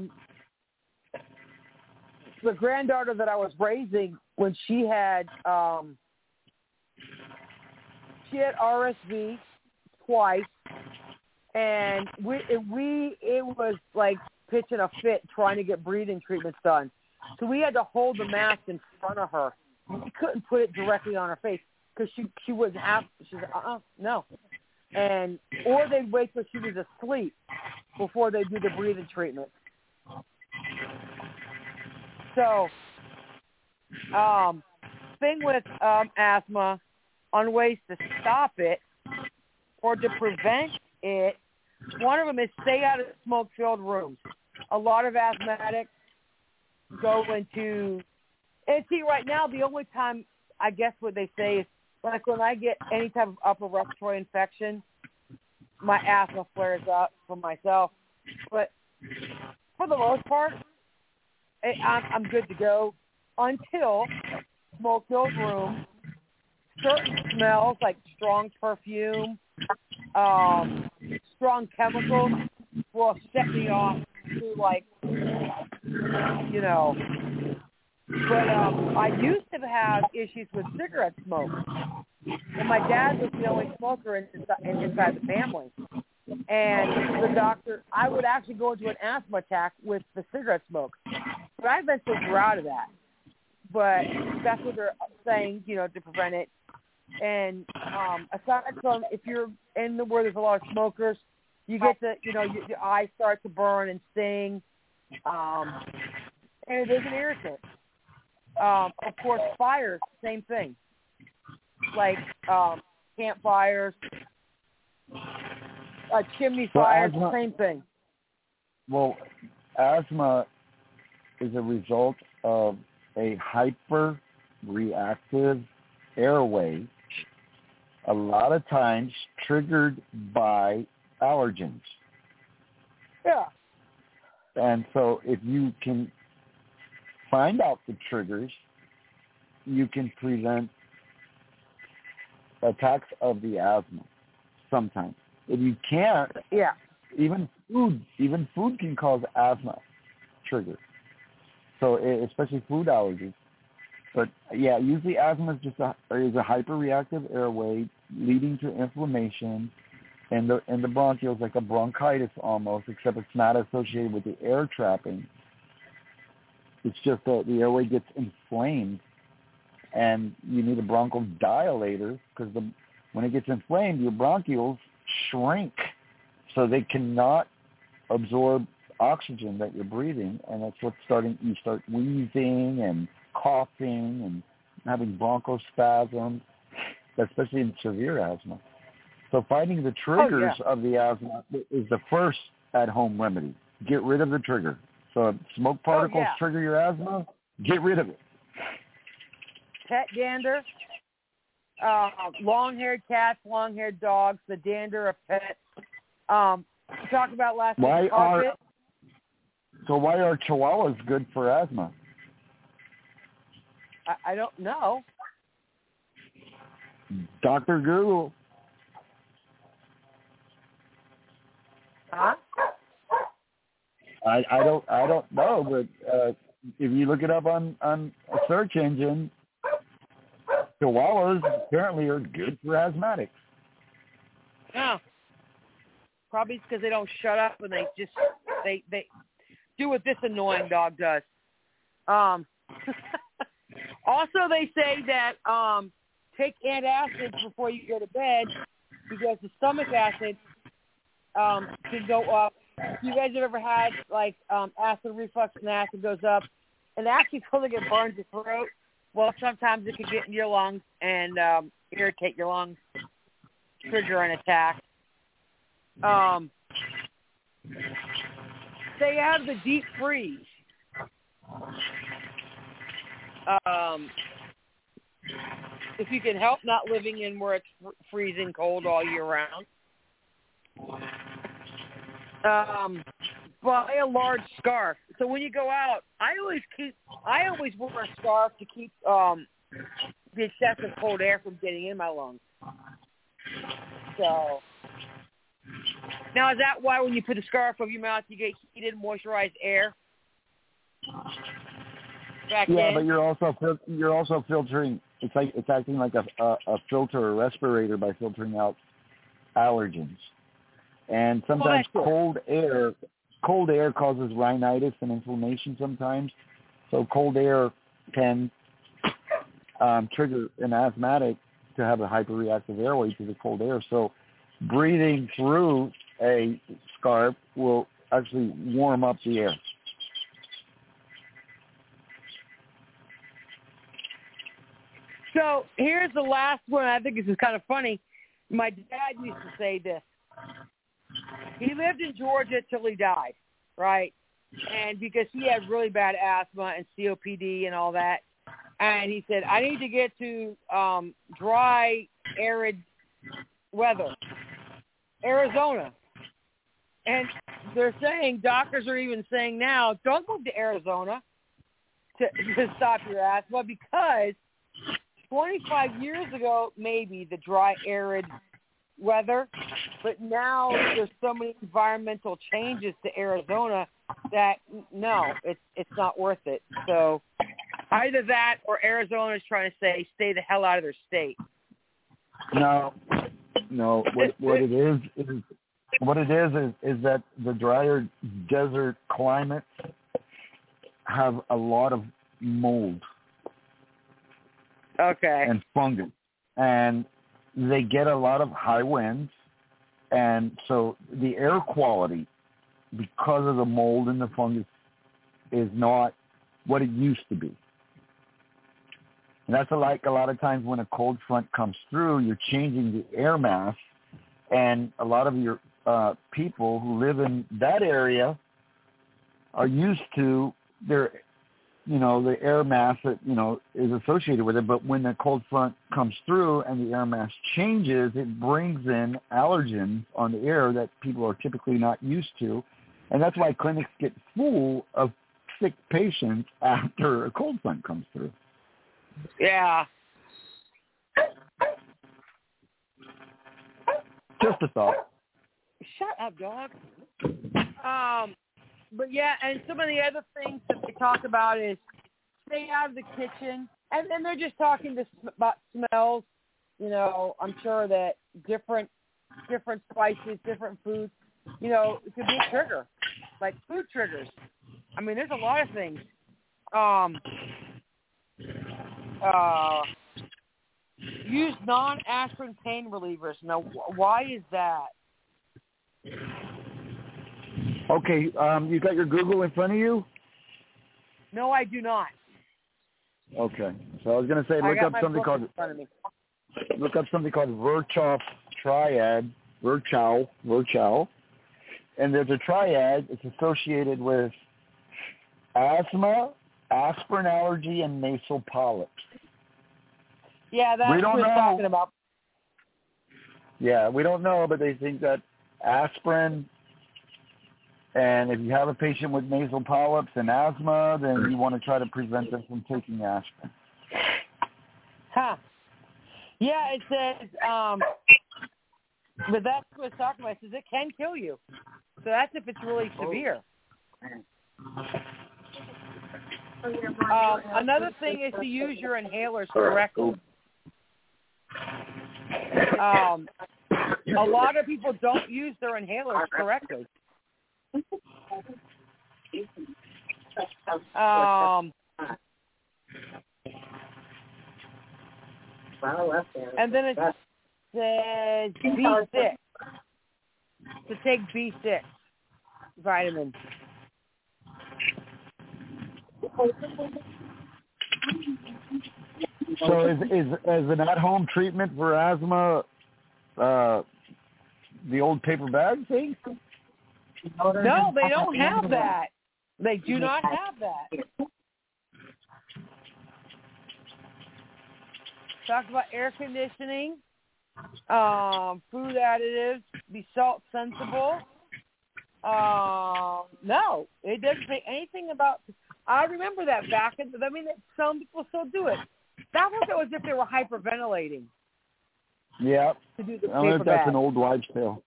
the granddaughter that I was raising, when she had RSV twice, and it was like pitching a fit trying to get breathing treatments done. So we had to hold the mask in front of her. We couldn't put it directly on her face because she wouldn't have. She's like, no. Or they'd wait till she was asleep before they do the breathing treatment. So, thing with asthma, on ways to stop it or to prevent it, one of them is stay out of smoke-filled rooms. A lot of asthmatics go into, and see right now the only time, I guess what they say is, like when I get any type of upper respiratory infection, my asthma flares up for myself. But for the most part, I'm good to go until smoke-filled room, certain smells like strong perfume, strong chemicals will set me off to But I used to have issues with cigarette smoke. And my dad was the only smoker inside the family. And the doctor, I would actually go into an asthma attack with the cigarette smoke. But I've been so grew out of that. But that's what they're saying, to prevent it. And aside from if you're in where there's a lot of smokers, you get to, your eyes start to burn and sting. And it is an irritant. Of course, fires, same thing. Like campfires, chimney fires, same thing. Well, asthma is a result of a hyper-reactive airway, a lot of times triggered by allergens. Yeah. And so if you can find out the triggers, you can prevent attacks of the asthma sometimes. If you can't, even food can cause asthma triggers. So especially food allergies. But yeah, usually asthma is just a hyperreactive airway leading to inflammation in the bronchioles, like a bronchitis almost, except it's not associated with the air trapping. It's just that the airway gets inflamed, and you need a bronchodilator because when it gets inflamed, your bronchioles shrink so they cannot absorb oxygen that you're breathing, and that's what's you start wheezing and coughing and having bronchospasms, especially in severe asthma. So finding the triggers of the asthma is the first at-home remedy. Get rid of the trigger. So if smoke particles trigger your asthma, get rid of it. Pet dander, long-haired cats, long-haired dogs, the dander of pets. We talked about last week. So why are chihuahuas good for asthma? I don't know. Dr. Google. Huh? I don't know, but if you look it up on a search engine, chihuahuas apparently are good for asthmatics. Yeah. Probably because they don't shut up and they do what this annoying dog does. Also, they say that take antacids before you go to bed because the stomach acid can go up. You guys have ever had acid reflux and acid goes up, and actually feels like it burns your throat? Well, sometimes it can get in your lungs and irritate your lungs, trigger an attack. They have the deep freeze. If you can help not living in where it's freezing cold all year round. Buy a large scarf. So when you go out, I always wear a scarf to keep the excessive cold air from getting in my lungs. So now is that why when you put the scarf over your mouth you get heated, moisturized air? But you're also filtering. It's acting like a filter or respirator by filtering out allergens. And sometimes cold air causes rhinitis and inflammation sometimes. So cold air can trigger an asthmatic to have a hyperreactive airway to the cold air. So breathing through a scarf will actually warm up the air. So here's the last one. I think this is kind of funny. My dad used to say this. He lived in Georgia till he died, right? And because he had really bad asthma and COPD and all that. And he said, I need to get to dry, arid weather, Arizona. And they're saying, doctors are even saying now, don't move to Arizona to stop your asthma because 25 years ago, maybe the dry, arid weather, but now there's so many environmental changes to Arizona that no, it's not worth it. So either that or Arizona is trying to say stay the hell out of their state. No. What it is that the drier desert climates have a lot of mold. Okay. And fungus. And they get a lot of high winds. And so the air quality, because of the mold and the fungus, is not what it used to be. And that's like a lot of times when a cold front comes through, you're changing the air mass. And a lot of your people who live in that area are used to their the air mass that, is associated with it. But when the cold front comes through and the air mass changes, it brings in allergens on the air that people are typically not used to. And that's why clinics get full of sick patients after a cold front comes through. Yeah. Just a thought. Shut up, dog. But yeah, and some of the other things that they talk about is stay out of the kitchen, and then they're just talking about smells. I'm sure that different spices, different foods, it could be a trigger, like food triggers. I mean, there's a lot of things. Use non-aspirin pain relievers. Now, why is that? Okay, you got your Google in front of you? No, I do not. Okay. So I was going to say, look up something called Virchow triad, Virchow. And there's a triad. It's associated with asthma, aspirin allergy, and nasal polyps. Yeah, that's what we're talking about. Yeah, we don't know, but they think that aspirin, and if you have a patient with nasal polyps and asthma, then you want to try to prevent them from taking aspirin. Huh. Yeah, it says, but that's what it's talking about. It says it can kill you. So that's if it's really severe. Another thing is to use your inhalers correctly. A lot of people don't use their inhalers correctly. And then it says B6, to take B6 vitamin. So is an at-home treatment for asthma the old paper bag thing? No, they don't have that. They do not have that. Talk about air conditioning, food additives, be salt sensible. No, it doesn't say anything about. I remember that back in. I mean, some people still do it. That was as if they were hyperventilating. Yeah. To do the I wonder paper if that's bag. an old wives' tale.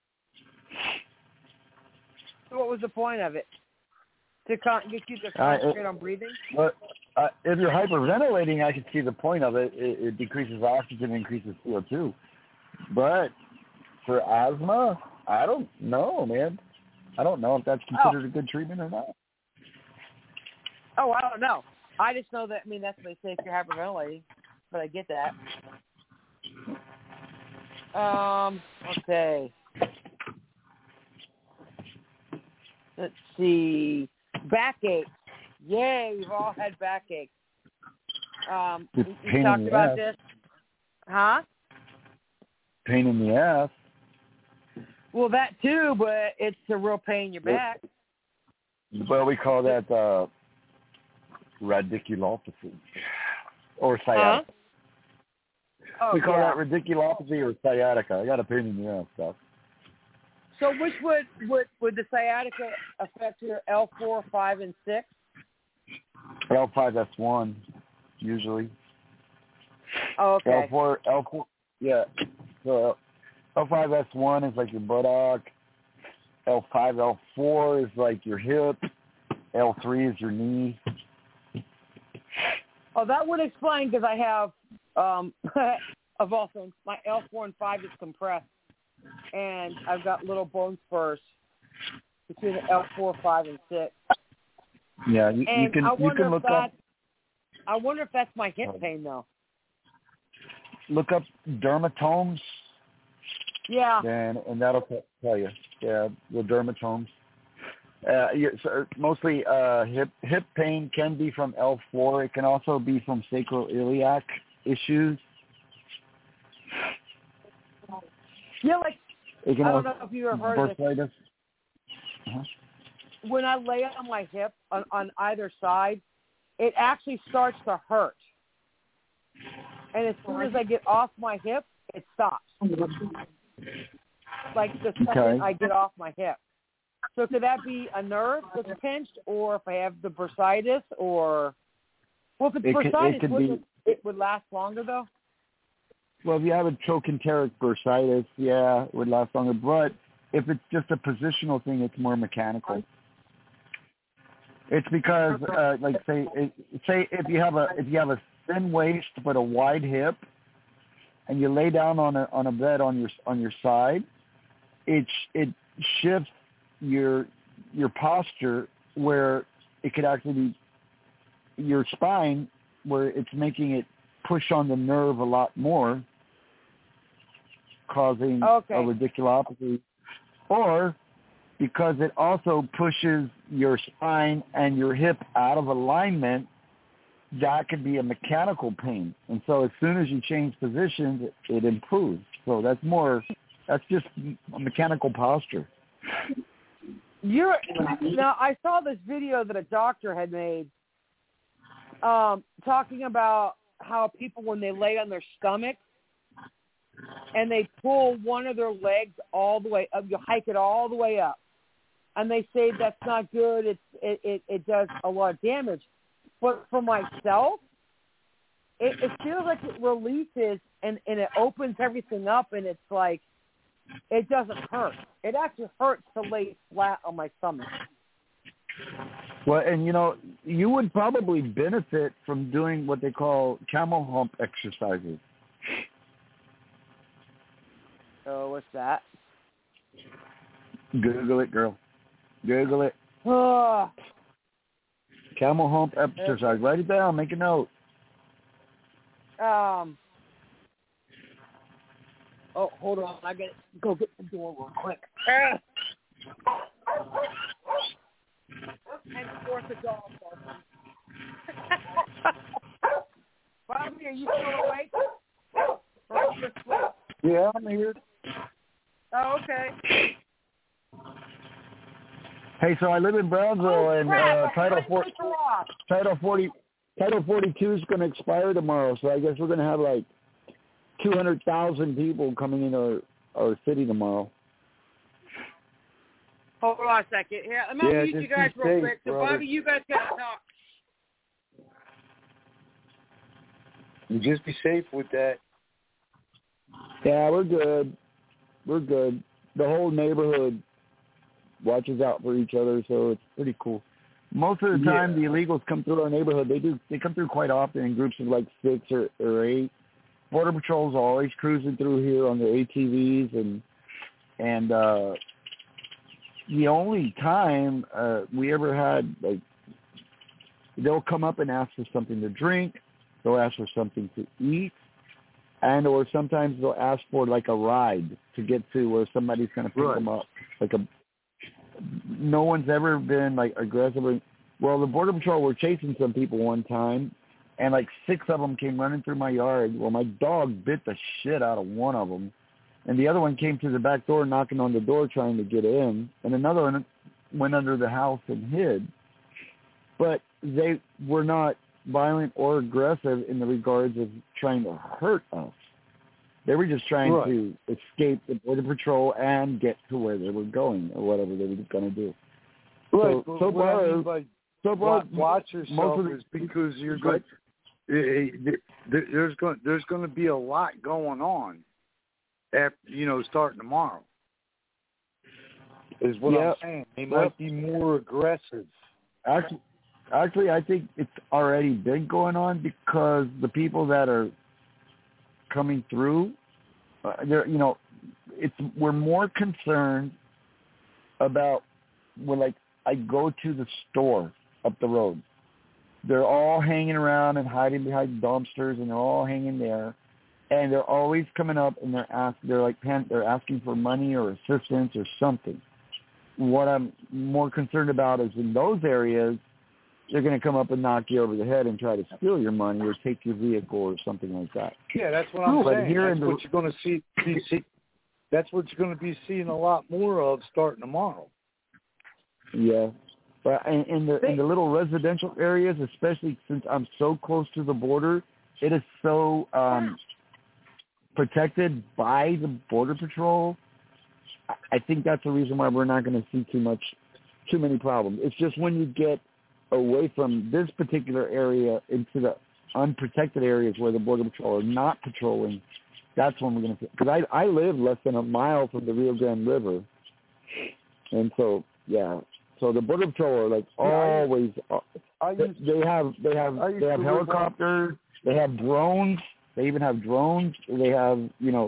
So what was the point of it? To get you to concentrate on breathing? But if you're hyperventilating, I can see the point of it. It decreases oxygen, increases CO2. But for asthma, I don't know, man. I don't know if that's considered a good treatment or not. Oh, I don't know. I just know that, I mean, that's what they say if you're hyperventilating. But I get that. Okay. Let's see. Backache. Yay, we've all had backache. We talked about this. Huh? Pain in the ass. Well, that too, but it's a real pain in your back. Well, we call that radiculopathy or sciatica. Oh, we call that radiculopathy or sciatica. I got a pain in the ass stuff. So which would the sciatica affect your L4, 5, and 6? L5S1 usually. Oh, okay. L4, yeah. So L5S1 is like your buttock. L5, L4 is like your hip. L3 is your knee. Oh, that would explain because I have I've also my L4 and 5 is compressed, and I've got little bone spurs between the L4, 5, and 6. Yeah, you can look up. I wonder if that's my hip pain though. Look up dermatomes. Yeah. And that'll tell you. Yeah, the dermatomes. So mostly hip pain can be from L4. It can also be from sacroiliac issues. Yeah, like I don't know if you ever heard of this. Uh-huh. When I lay on my hip on either side, it actually starts to hurt. And as soon as I get off my hip, it stops. Like the second I get off my hip. So could that be a nerve that's pinched, or if I have the bursitis, or well, if it's bursitis, it would last longer though? Well, if you have a trochanteric bursitis, yeah, it would last longer. But if it's just a positional thing, it's more mechanical. It's because, like, say if you have a thin waist but a wide hip, and you lay down on a bed on your side, it shifts your posture where it could actually be your spine, where it's making it push on the nerve a lot more, causing a radiculopathy. Or because it also pushes your spine and your hip out of alignment. That could be a mechanical pain. And so as soon as you change positions, it improves. So that's just a mechanical posture. Now, I saw this video that a doctor had made talking about how people, when they lay on their stomach and they pull one of their legs all the way up, you hike it all the way up, and they say that's not good. It does a lot of damage. But for myself, it feels like it releases and it opens everything up, and it's like it doesn't hurt. It actually hurts to lay flat on my stomach. Well, and you would probably benefit from doing what they call camel hump exercises. Oh, what's that? Google it, girl. Google it. Oh. Camel hump exercise. Write it down. Make a note. Oh, hold on. I gotta go get the door real quick. And force the dog. Bobby, are you still awake? Or are you asleep? Yeah, I'm here. Oh, okay. Hey, so I live in Brownsville, and Title 42 is going to expire tomorrow. So I guess we're going to have like 200,000 people coming in our city tomorrow. Hold on a second. Here, I'm going to mute you guys real quick. So, Bobby, you guys got to talk. You just be safe with that. Yeah, we're good. We're good. The whole neighborhood watches out for each other, so it's pretty cool. Most of the time, the illegals come through our neighborhood. They come through quite often in groups of like 6 or 8. Border Patrol's always cruising through here on their ATVs, and the only time we ever had, like, they'll come up and ask for something to drink, they'll ask for something to eat, and or sometimes they'll ask for like a ride to get to where somebody's going to pick them up. No one's ever been like aggressively. Well, the Border Patrol were chasing some people one time, and like 6 of them came running through my yard. Well, my dog bit the shit out of one of them, and the other one came to the back door knocking on the door trying to get in, and another one went under the house and hid. But they were not violent or aggressive in the regards of trying to hurt us. They were just trying to escape the Border Patrol and get to where they were going or whatever they were going to do. Right. So far, watch yourself is because you're good. There's going to be a lot going on after starting tomorrow. Is what I'm saying. They might be more aggressive. Actually, I think it's already been going on because the people that are coming through, we're more concerned about I go to the store up the road. They're all hanging around and hiding behind dumpsters, and they're all hanging there, and they're always coming up and they're asking for money or assistance or something. What I'm more concerned about is in those areas, they're going to come up and knock you over the head and try to steal your money or take your vehicle or something like that. Yeah, that's what I'm saying. That's what you're going to see. That's what you're going to be seeing a lot more of starting tomorrow. Yeah, but in the little residential areas, especially since I'm so close to the border, it is so protected by the Border Patrol. I think that's the reason why we're not going to see too many problems. It's just when you get away from this particular area into the unprotected areas where the Border Patrol are not patrolling, that's when we're going to see. Because I live less than a mile from the Rio Grande River, and so so the Border Patrol are always. They have helicopters. They have drones. They even have drones. They have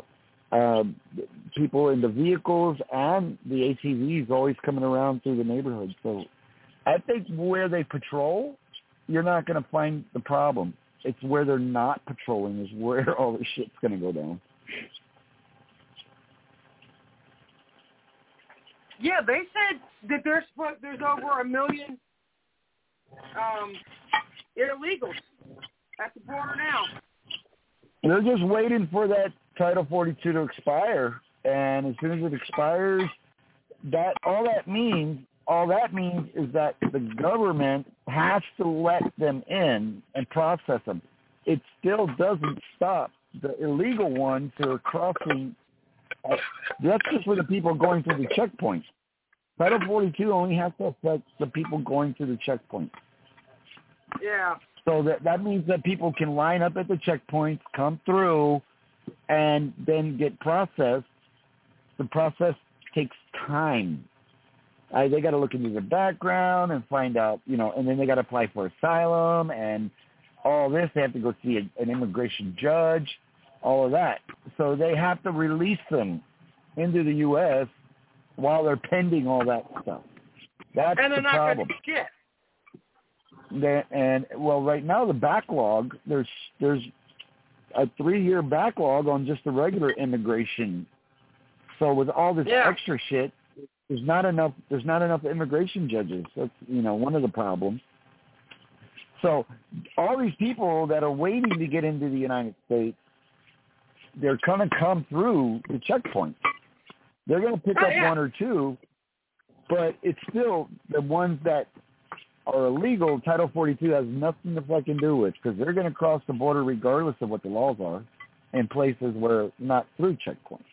people in the vehicles and the ATVs always coming around through the neighborhood. So I think where they patrol, you're not going to find the problem. It's where they're not patrolling is where all the shit's going to go down. Yeah, they said that there's over 1 million illegals at the border now. They're just waiting for that Title 42 to expire, and as soon as it expires, all that means is that the government has to let them in and process them. It still doesn't stop the illegal ones who are crossing. That's just for the people going through the checkpoints. Title 42 only has to affect the people going through the checkpoints. Yeah. So that means that people can line up at the checkpoints, come through, and then get processed. The process takes time. They got to look into their background and find out, and then they got to apply for asylum and all this. They have to go see an immigration judge, all of that. So they have to release them into the U.S. while they're pending all that stuff. That's and they're the not problem. going to get. Right now the backlog, there's a 3-year backlog on just the regular immigration. So with all this extra shit, there's not enough immigration judges. That's one of the problems. So all these people that are waiting to get into the United States, they're going to come through the checkpoints. They're going to pick up one or two, but it's still the ones that are illegal. Title 42 has nothing to fucking do with, because they're going to cross the border regardless of what the laws are in places where it's not through checkpoints.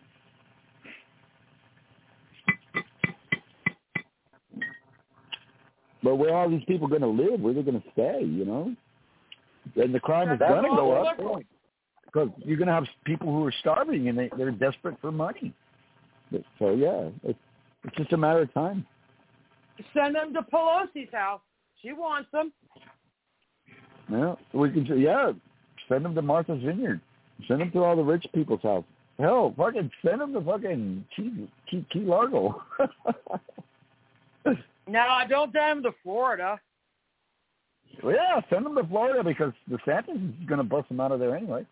But where are all these people going to live? Where are they going to stay, And the crime is going to go up. Because you're going to have people who are starving and they're desperate for money. So, it's just a matter of time. Send them to Pelosi's house. She wants them. Yeah, send them to Martha's Vineyard. Send them to all the rich people's house. Hell, fucking send them to fucking Key Largo. No, don't send them to Florida. Well, yeah, send them to Florida because DeSantis is going to bust them out of there anyway.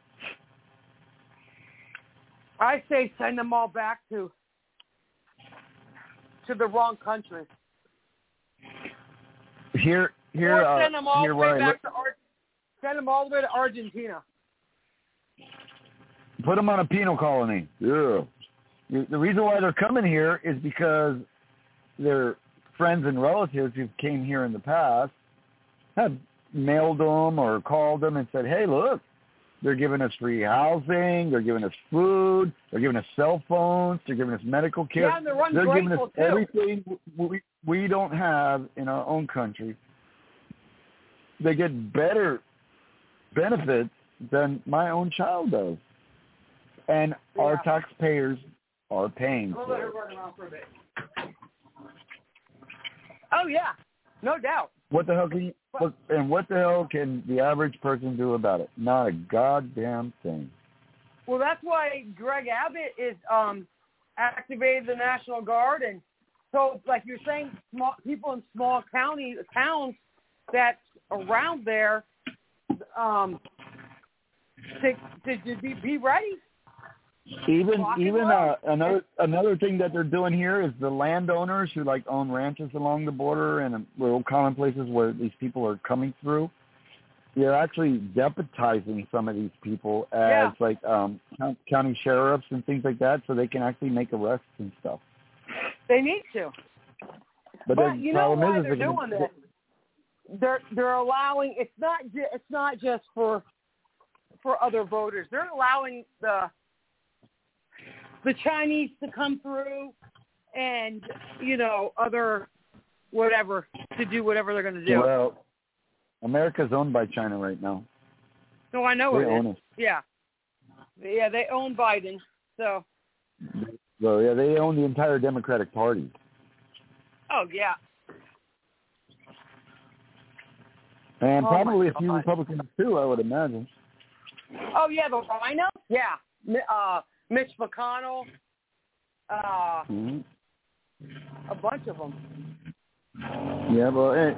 I say send them all back to the wrong country. Here, or send them all the way back send them all the way to Argentina. Put them on a penal colony. Yeah. The reason why they're coming here is because their friends and relatives who came here in the past have mailed them or called them and said, hey, look, they're giving us free housing, they're giving us food, they're giving us cell phones, they're giving us medical care. Yeah, and they're giving us too. everything we don't have in our own country. They get better benefits than my own child does. And our taxpayers are paying for it. Oh, yeah. No doubt. What the hell can the average person do about it? Not a goddamn thing. Well, that's why Greg Abbott is activated the National Guard, and so, like you're saying, people in small towns that's around there to be ready. Even another thing that they're doing here is the landowners who own ranches along the border and little common places where these people are coming through. They're actually deputizing some of these people as county sheriffs and things like that, so they can actually make arrests and stuff. They need to. But you know why they're doing this? They're allowing. It's not just for other voters. They're allowing the Chinese to come through and, other whatever, to do whatever they're going to do. Well, America's owned by China right now. No, I know they own it. Yeah. Yeah, they own Biden, so. Well, yeah, they own the entire Democratic Party. Oh, yeah. And probably a few Republicans, too, I would imagine. Oh, yeah, the Rhino? Yeah. Mitch McConnell, a bunch of them. Yeah, well, and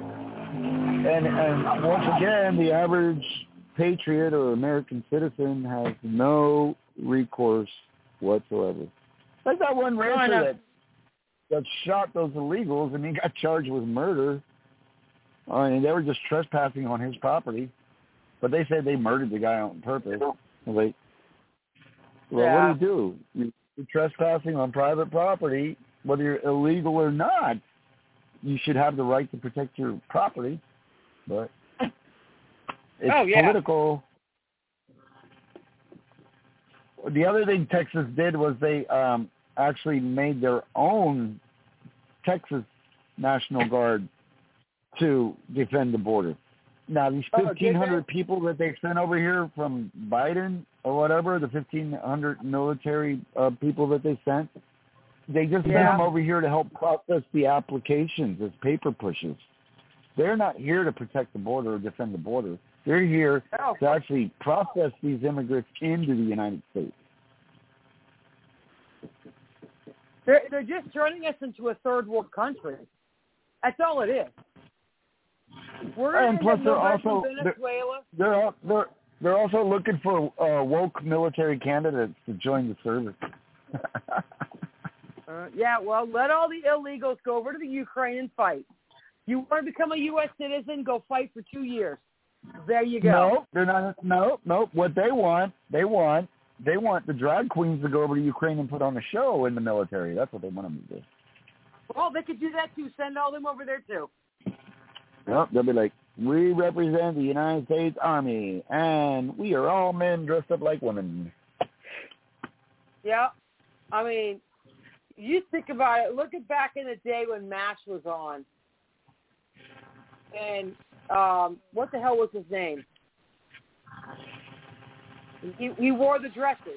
once again, the average patriot or American citizen has no recourse whatsoever. Like that one rancher that shot those illegals, and he got charged with murder. I mean, they were just trespassing on his property, but they said they murdered the guy on purpose. Like, well, Yeah. what do? You're trespassing on private property, whether you're illegal or not. You should have the right to protect your property, but it's political. The other thing Texas did was they actually made their own Texas National Guard to defend the border. Now, these 1,500 people that they sent over here from Biden or whatever, the 1,500 military people that they sent, they just sent them over here to help process the applications as paper pushes. They're not here to protect the border or defend the border. They're here to actually process these immigrants into the United States. They're just turning us into a third world country. That's all it is. And plus, they're also Venezuela. they're also looking for woke military candidates to join the service. Well, let all the illegals go over to the Ukraine and fight. You want to become a U.S. citizen? Go fight for 2 years. There you go. No, they're not. No. What they want the drag queens to go over to Ukraine and put on a show in the military. That's what they want them to do. Well, they could do that too. Send all them over there too. Well, they'll be like, we represent the United States Army, and we are all men dressed up like women. Yeah. I mean, you think about it. Look at back in the day when MASH was on. And what the hell was his name? He wore the dresses.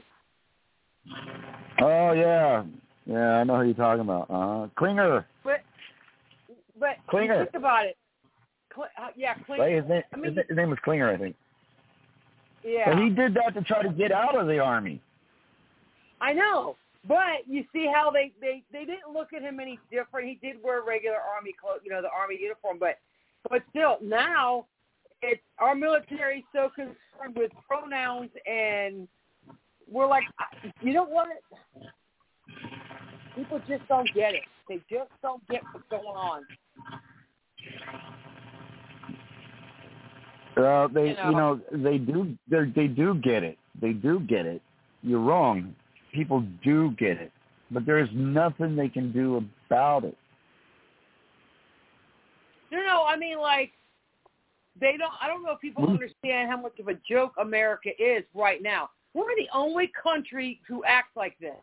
Oh, yeah. Yeah, I know who you're talking about. Klinger. But Klinger. Think about it. Klinger. Right, his name was Klinger, I think. Yeah. But he did that to try to get out of the Army. I know. But you see how they didn't look at him any different. He did wear regular Army clothes, the Army uniform. But still, now it's our military is so concerned with pronouns, and we're like, you know what? People just don't get it. They just don't get what's going on. They do get it. They do get it. You're wrong. People do get it, but there's nothing they can do about it. No. I mean, like, they don't. I don't know if people understand how much of a joke America is right now. We're the only country who acts like this.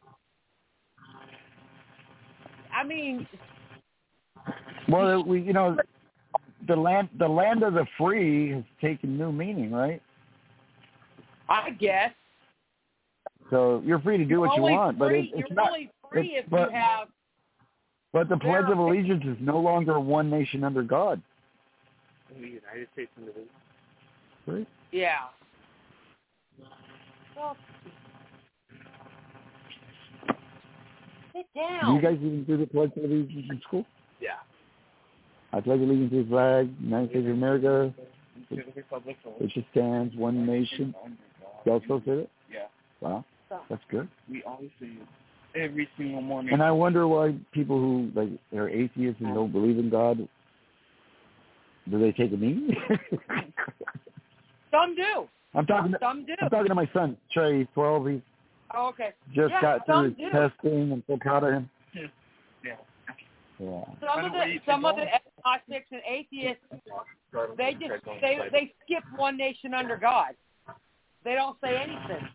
I mean, well, the land of the free has taken new meaning, right? I guess. So you're free to do what you want, but it's not. Only free if you have. But the Pledge of Allegiance is no longer one nation under God. In the United States and the Right? Yeah. Well, sit down. Do you guys even do the Pledge of Allegiance in school? Yeah. I pledge allegiance to the flag, United States of America, which stands one nation. You also say it? Yeah. Wow, that's good. We always say it every single morning. And I wonder why people who are atheists and don't believe in God, do they take a knee? Some do. Some talking to my son, Trey. He's 12. He's just got through his testing. I'm so proud of him. Yeah. Some of the agnostics and atheists, they skip one nation under God. They don't say anything.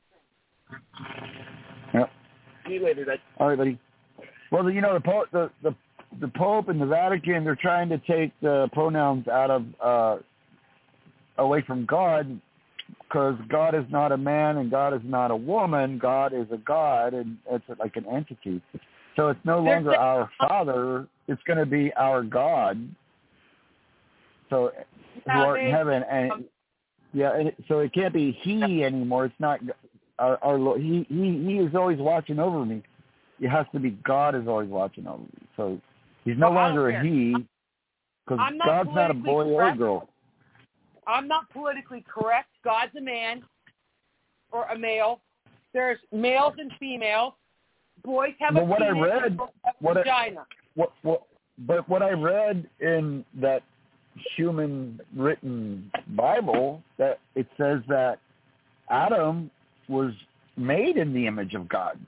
Yep. See you later, Dad. All right, buddy. Well, the Pope and the Vatican, they're trying to take the pronouns out of away from God, because God is not a man and God is not a woman. God is a God, and it's like an entity. So it's no longer our Father. It's going to be our God. So who art in heaven, and so it can't be He anymore. It's not our Lord. He is always watching over me. It has to be God is always watching over me. So He's no longer a He, because God's not a boy or a girl. I'm not politically correct. God's a man or a male. There's males and females. Boys have a penis, girls have a vagina. But what I read in that human written Bible, that it says that Adam was made in the image of God.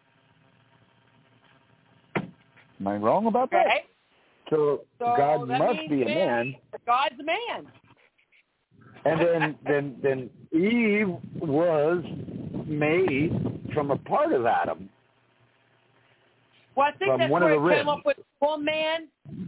Am I wrong about that? Okay. So God that must means be a man. God's a man. And then Eve was made from a part of Adam. Well, I think From that's one of where the it ribs. came up with woe man.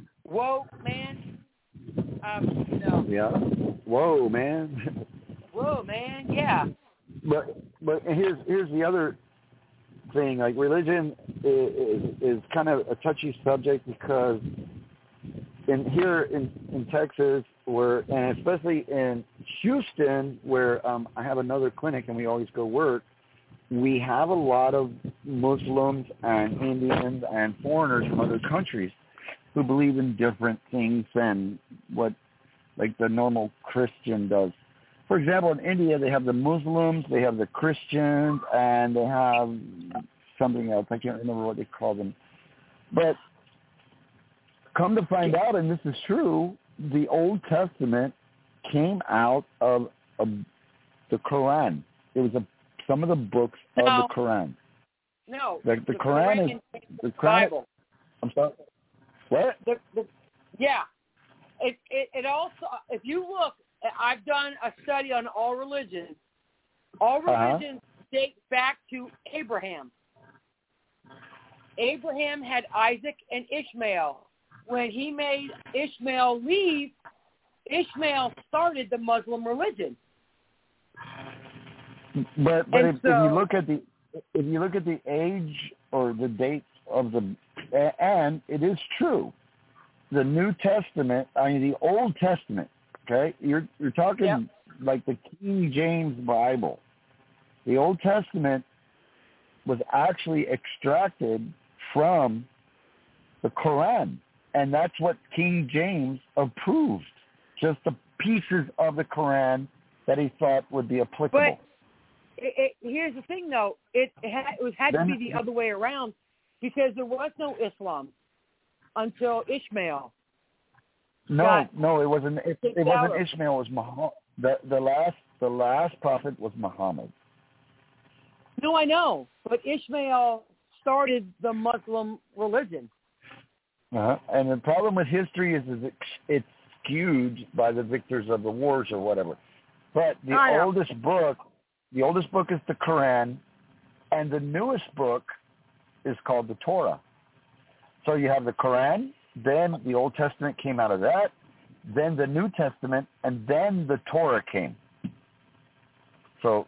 No. Yeah. Whoa, man. Whoa, man. Yeah. But here's the other thing. Like, religion is kind of a touchy subject because in Texas, and especially in Houston, where I have another clinic and we always go work, we have a lot of Muslims and Indians and foreigners from other countries who believe in different things than what, like, the normal Christian does. For example, in India, they have the Muslims, they have the Christians, and they have something else. I can't remember what they call them. But come to find out, and this is true, the Old Testament came out of the Quran. It was some of the books of the Quran. No. Like the Quran is the Quran. Bible. I'm sorry. What? Yeah. It also, if you look, I've done a study on all religions. All religions date back to Abraham. Abraham had Isaac and Ishmael. When he made Ishmael leave, Ishmael started the Muslim religion. But if you look at the age or the dates of and it is true, the New Testament, the Old Testament, okay, you're talking like the King James Bible. The Old Testament was actually extracted from the Quran, and that's what King James approved, just the pieces of the Quran that he thought would be applicable. But here's the thing, though. It had to be the other way around, because there was no Islam until Ishmael. No, it wasn't. It wasn't Ishmael. It was Muhammad. The last prophet was Muhammad. No, I know, but Ishmael started the Muslim religion. And the problem with history is it's skewed by the victors of the wars or whatever. But the oldest book is the Quran, and the newest book is called the Torah. So you have the Quran, then the Old Testament came out of that, then the New Testament, and then the Torah came. So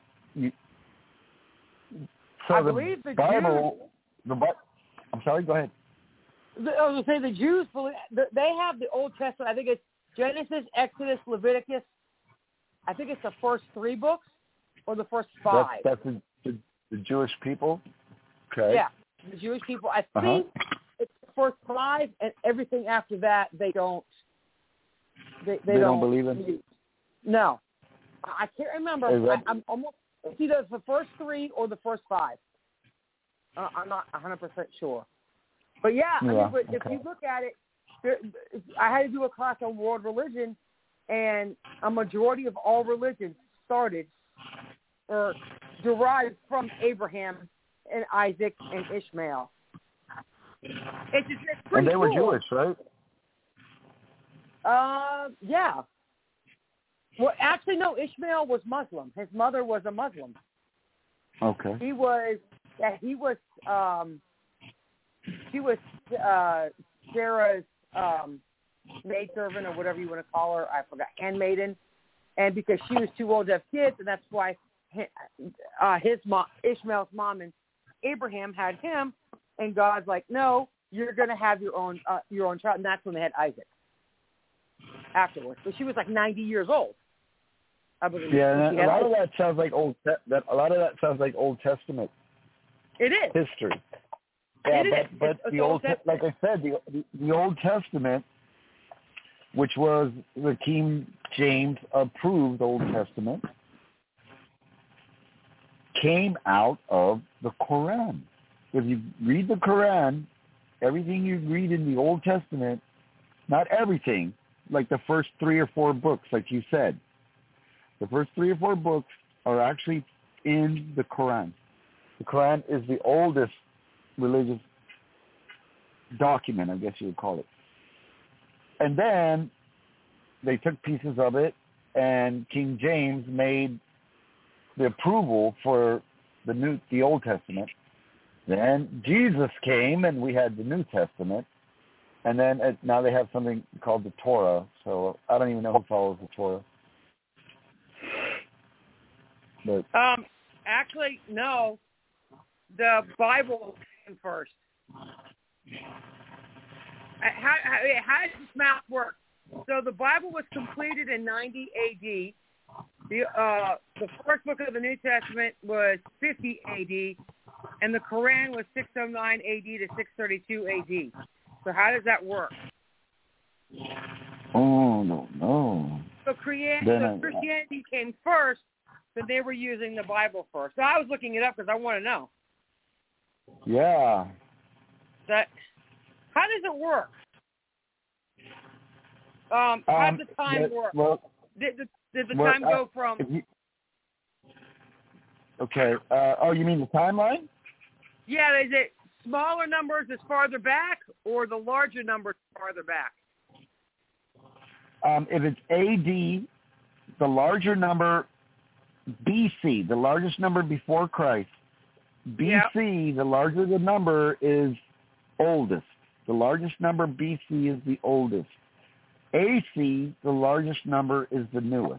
I believe the Bible, I'm sorry, go ahead. I was going to say the Jews believe they have the Old Testament. I think it's Genesis, Exodus, Leviticus. I think it's the first 3 books or the first 5. That's the Jewish people. Okay. Yeah, the Jewish people. I think it's the first 5, and everything after that they don't. They don't believe in. No, I can't remember. I'm almost. It's either the first 3 or the first 5. I'm not 100% sure. But if you look at it, I had to do a class on world religion, and a majority of all religions started or derived from Abraham and Isaac and Ishmael. It's pretty and they were cool. Jewish, right? Yeah. Well, actually, no. Ishmael was Muslim. His mother was a Muslim. Okay. He was Sarah's maidservant, or whatever you want to call her. I forgot, handmaiden. And because she was too old to have kids, and that's why Ishmael's mom and Abraham had him. And God's like, no, you're going to have your own child, and that's when they had Isaac. Afterwards, but she was like 90 years old. I believe. Yeah, and a lot of that sounds like Old Testament. It is history. Yeah, but the Old, like I said, the Old Testament, which was the King James approved Old Testament, came out of the Quran. If you read the Quran, everything you read in the Old Testament, not everything, like the first 3 or 4 books, like you said, the first 3 or 4 books are actually in the Quran. The Quran is the oldest religious document, I guess you would call it. And then they took pieces of it, and King James made the approval for the Old Testament. Then Jesus came, and we had the New Testament. And then now they have something called the Torah. So I don't even know who follows the Torah. But actually, no. The Bible came first. How does this math work? So the Bible was completed in 90 A.D. The first book of the New Testament was 50 A.D., and the Quran was 609 A.D. to 632 A.D. So how does that work? Oh, no. So Christianity came first, but they were using the Bible first. So I was looking it up because I want to know. Yeah. How does it work? How does the time work? Well, did the time go from... Okay. You mean the timeline? Yeah, is it smaller numbers is farther back, or the larger numbers farther back? If it's AD, the larger number, BC, the largest number before Christ. BC, the larger the number, is oldest. The largest number, BC, is the oldest. AC, the largest number, is the newest.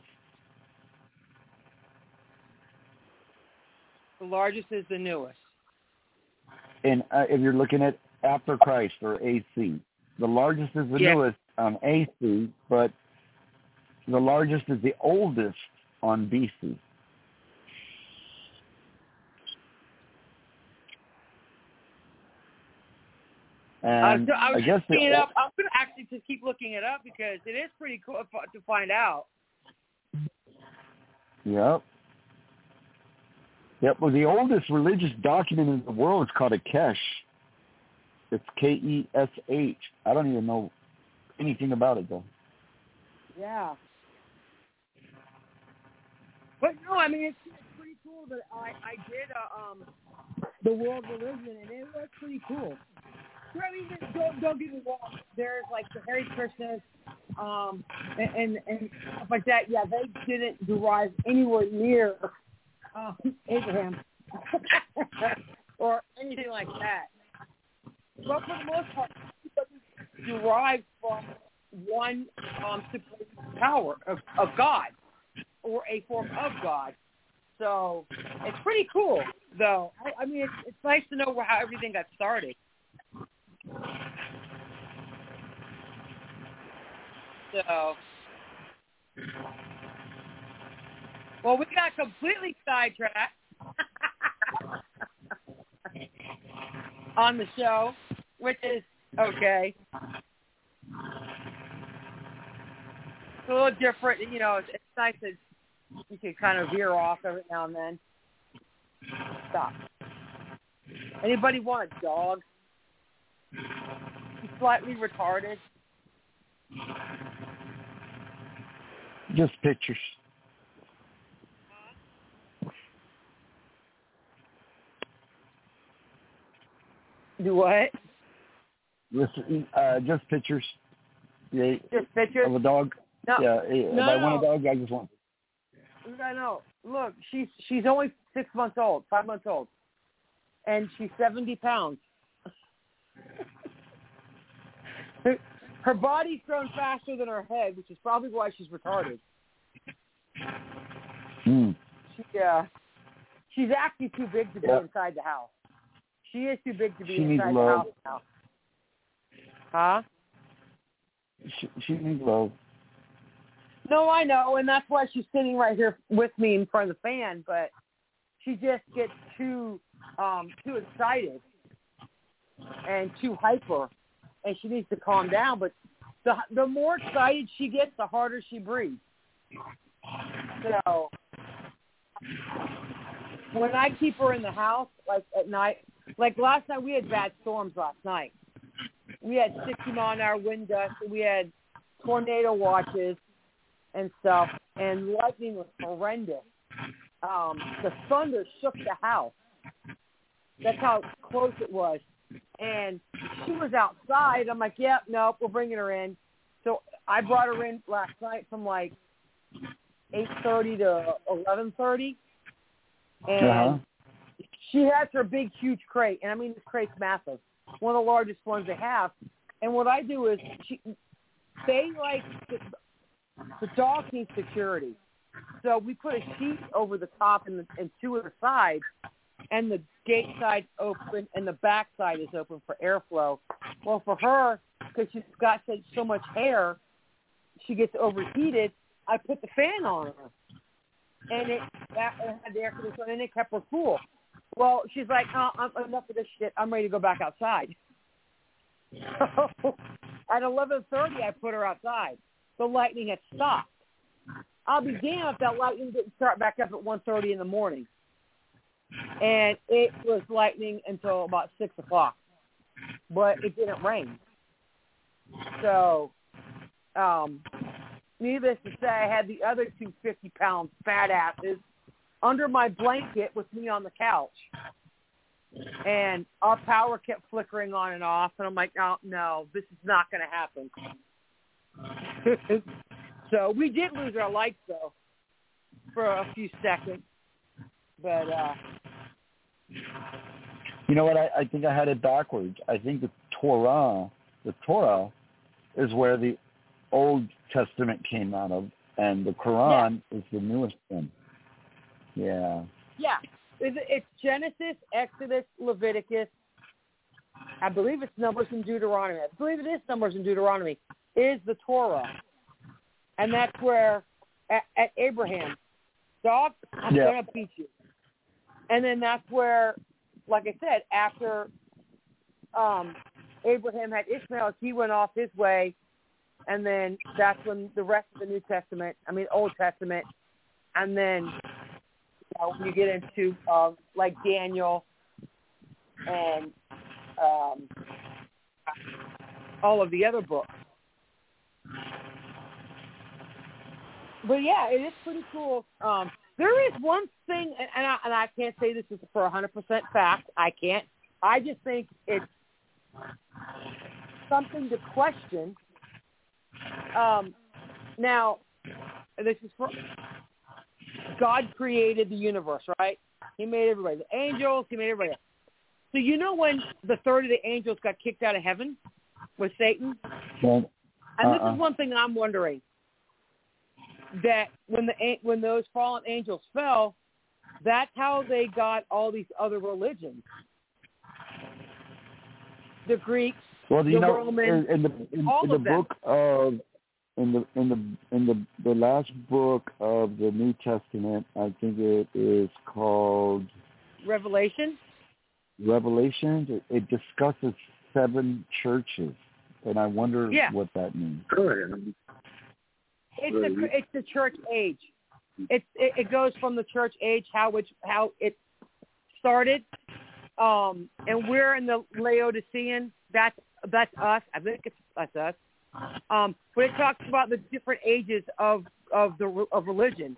The largest is the newest. And if you're looking at after Christ or AC, the largest is the newest on AC, but the largest is the oldest on BC. And I guess looking it up. I'm going to actually just keep looking it up because it is pretty cool to find out. Yep. Well, the oldest religious document in the world is called a Kesh. It's Kesh. I don't even know anything about it, though. Yeah. But no, I mean, it's pretty cool that I did the world religion, and it was pretty cool. I mean, don't get me wrong. There's like the Hare Krishnas, and stuff like that. Yeah, they didn't derive anywhere near Abraham or anything like that. But for the most part, it derived from one supreme power of God or a form of God. So it's pretty cool, though. I mean, it's nice to know how everything got started. So, well, we got completely sidetracked on the show, which is okay. It's a little different, you know. It's nice that you can kind of veer off every now and then. Stop. Anybody want a dog? He's slightly retarded. Just pictures. Do what? Listen, just pictures. Yeah, just pictures of a dog. No. Yeah, if I want a dog, I just want. I know. Look, she's only 6 months old, 5 months old, and she's 70 pounds. Her body's grown faster than her head, which is probably why she's retarded. She's actually too big to be inside the house. She is too big to be inside the house now. Huh? She needs love. No, I know, and that's why she's sitting right here with me in front of the fan, but she just gets too excited and too hyper, and she needs to calm down. But the more excited she gets, the harder she breathes. So when I keep her in the house, like at night, like last night, we had bad storms last night. we had 60-mile-an-hour wind gusts, and we had tornado watches and stuff, and lightning was horrendous. The thunder shook the house. That's how close it was. And she was outside. I'm like, yep, nope, we're bringing her in. So I brought her in last night from like 8:30 to 11:30. And she has her big, huge crate. And I mean, this crate's massive. One of the largest ones they have. And what I do is they like the dog needs security. So we put a sheet over the top and two of the sides, and the gate side's open and the back side is open for airflow. Well, for her, because she's got so much hair, she gets overheated, I put the fan on her. And it had the air conditioner, and it kept her cool. Well, she's like, oh, enough of this shit. I'm ready to go back outside. So at 11:30, I put her outside. The lightning had stopped. I'll be damned if that lightning didn't start back up at 1:30 in the morning. And it was lightning until about 6 o'clock. But it didn't rain. So, needless to say, I had the other two 50-pound fat asses under my blanket with me on the couch. And our power kept flickering on and off. And I'm like, oh, no, this is not going to happen. So we did lose our lights, though, for a few seconds. But, you know what? I think I had it backwards. I think the Torah is where the Old Testament came out of, and the Quran is the newest one. Yeah. Yeah. It's Genesis, Exodus, Leviticus. I believe it's Numbers and Deuteronomy. I believe it is Numbers and Deuteronomy. Is the Torah. And that's where, at Abraham, dog, I'm going to beat you. And then that's where, like I said, after Abraham had Ishmael, he went off his way. And then that's when the rest of the Old Testament, and then when you get into like Daniel and all of the other books. But yeah, it is pretty cool. There is one thing, and I can't say this is for 100% fact. I can't. I just think it's something to question. Now, this is for God created the universe, right? He made everybody. The angels, he made everybody. So you know when the third of the angels got kicked out of heaven with Satan? And this is one thing I'm wondering. That when those fallen angels fell, that's how they got all these other religions. The Greeks, the Romans, in the last book of the New Testament, I think it is called Revelation. It discusses 7 churches, and I wonder what that means. It's the church age. It goes from the church age, how it started, and we're in the Laodicean. That's us. I think that's us. But it talks about the different ages of religion,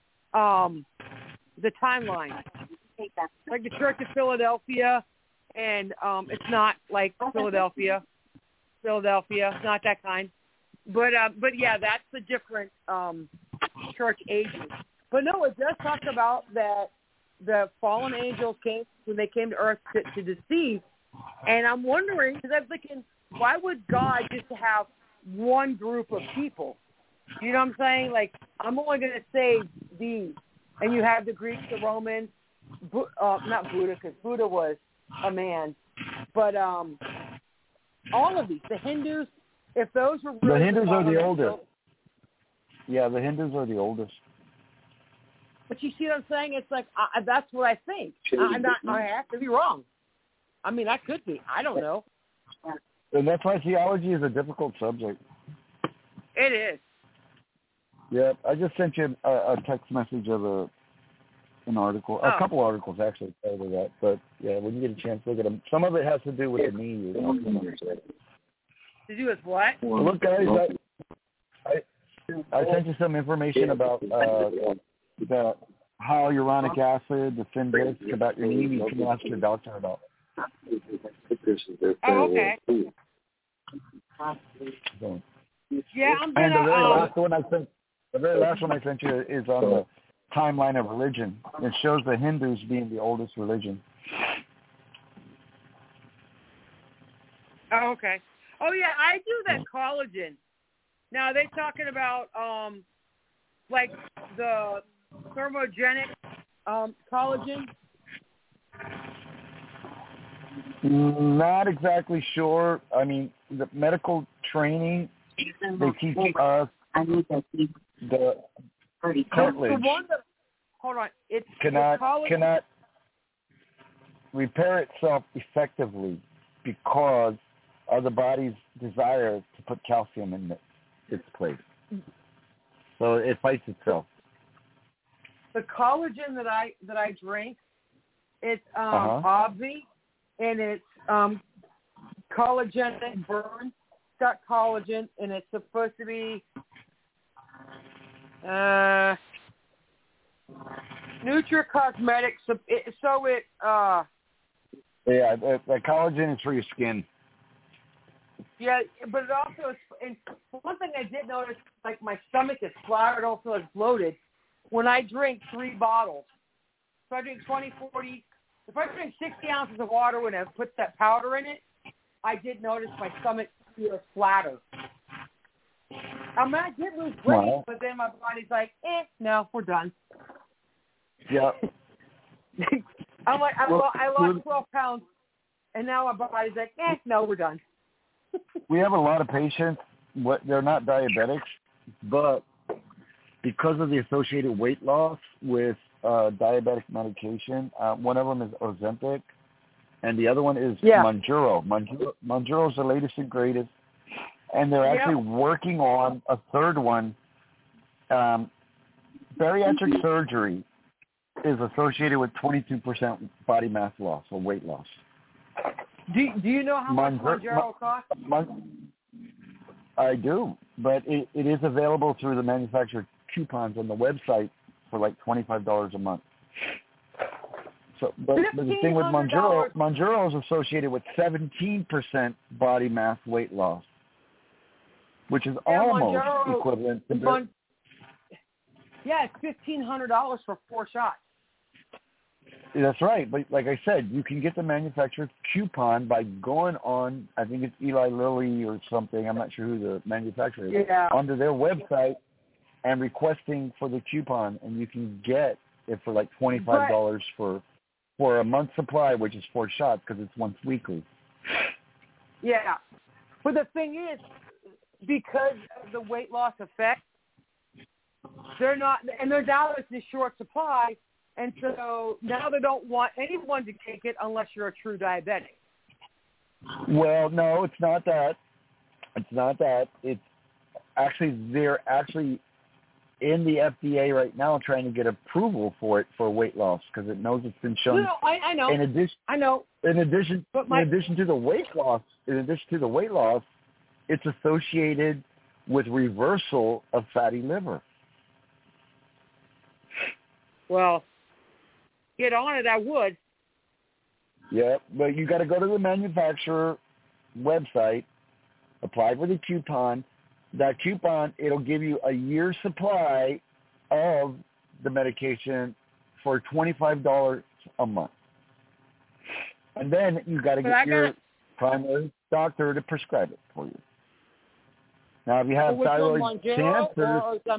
the timeline. Like the Church of Philadelphia, and it's not like Philadelphia. It's not that kind. But yeah, that's the different church ages. But no, it does talk about that the fallen angels came when they came to earth to deceive. And I'm wondering, because I'm thinking, why would God just have one group of people? You know what I'm saying? Like, I'm only going to save these. And you have the Greeks, the Romans, not Buddha, because Buddha was a man. But all of these, the Hindus, if those were really the Hindus are the oldest. Yeah, the Hindus are the oldest. But you see what I'm saying? It's like, that's what I think. I have to be wrong. I mean, I could be. I don't know. And that's why theology is a difficult subject. It is. Yeah, I just sent you a text message of an article, a couple articles actually over that. But yeah, when you get a chance, look at them. Some of it has to do with the knee. To do with what? Well, look, guys, I sent you some information about the hyaluronic acid, the thin disc, about your knee. You can ask your doctor about it. Oh, okay. So, Yeah, I'm and gonna. the very last one I sent you is on the timeline of religion. It shows the Hindus being the oldest religion. Oh, okay. Oh, yeah, I do that collagen. Now, are they talking about, like, the thermogenic collagen? Not exactly sure. I mean, the medical training, they teach us the cartilage The one that, hold on. It's cannot repair itself effectively because of the body's desire to put calcium in its place. So it fights itself. The collagen that I drink, it's Obvi, and it's collagen burn. It's got collagen, and it's supposed to be NutriCosmetics. The collagen is for your skin. Yeah, but it also is, and one thing I did notice, like my stomach is flat, it also is bloated when I drink 3 bottles. So I drink 20, 40, if I drink 60 ounces of water when I put that powder in it, I did notice my stomach feels flatter. I mean, I did lose weight, but then my body's like, no, we're done. Yeah. I'm like, I lost 12 pounds, and now my body's like, no, we're done. We have a lot of patients. They're not diabetics, but because of the associated weight loss with diabetic medication, one of them is Ozempic, and the other one is Mounjaro. Mounjaro is the latest and greatest, and they're actually working on a third one. Bariatric surgery is associated with 22% body mass loss or weight loss. Do you know how much Mounjaro costs? I do, but it is available through the manufacturer coupons on the website for like $25 a month. So, but the thing with Mounjaro is associated with 17% body mass weight loss, which is almost equivalent to. It's $1,500 for 4 shots. That's right, but like I said, you can get the manufacturer coupon by going on, I think it's Eli Lilly or something, I'm not sure who the manufacturer is, onto their website and requesting for the coupon, and you can get it for like $25 for a month supply, which is 4 shots because it's once weekly. Yeah, but the thing is, because of the weight loss effect, they're now it's in short supply. And so now they don't want anyone to take it unless you're a true diabetic. Well, no, it's not that. It's actually, they're actually in the FDA right now trying to get approval for it for weight loss because it knows it's been shown. No, I know. In addition to the weight loss, it's associated with reversal of fatty liver. Well, get on it, I would. Yeah, but you got to go to the manufacturer website, apply for the coupon. That coupon, it'll give you a year's supply of the medication for $25 a month. And then you got to get your primary doctor to prescribe it for you. Now, if you have thyroid cancer,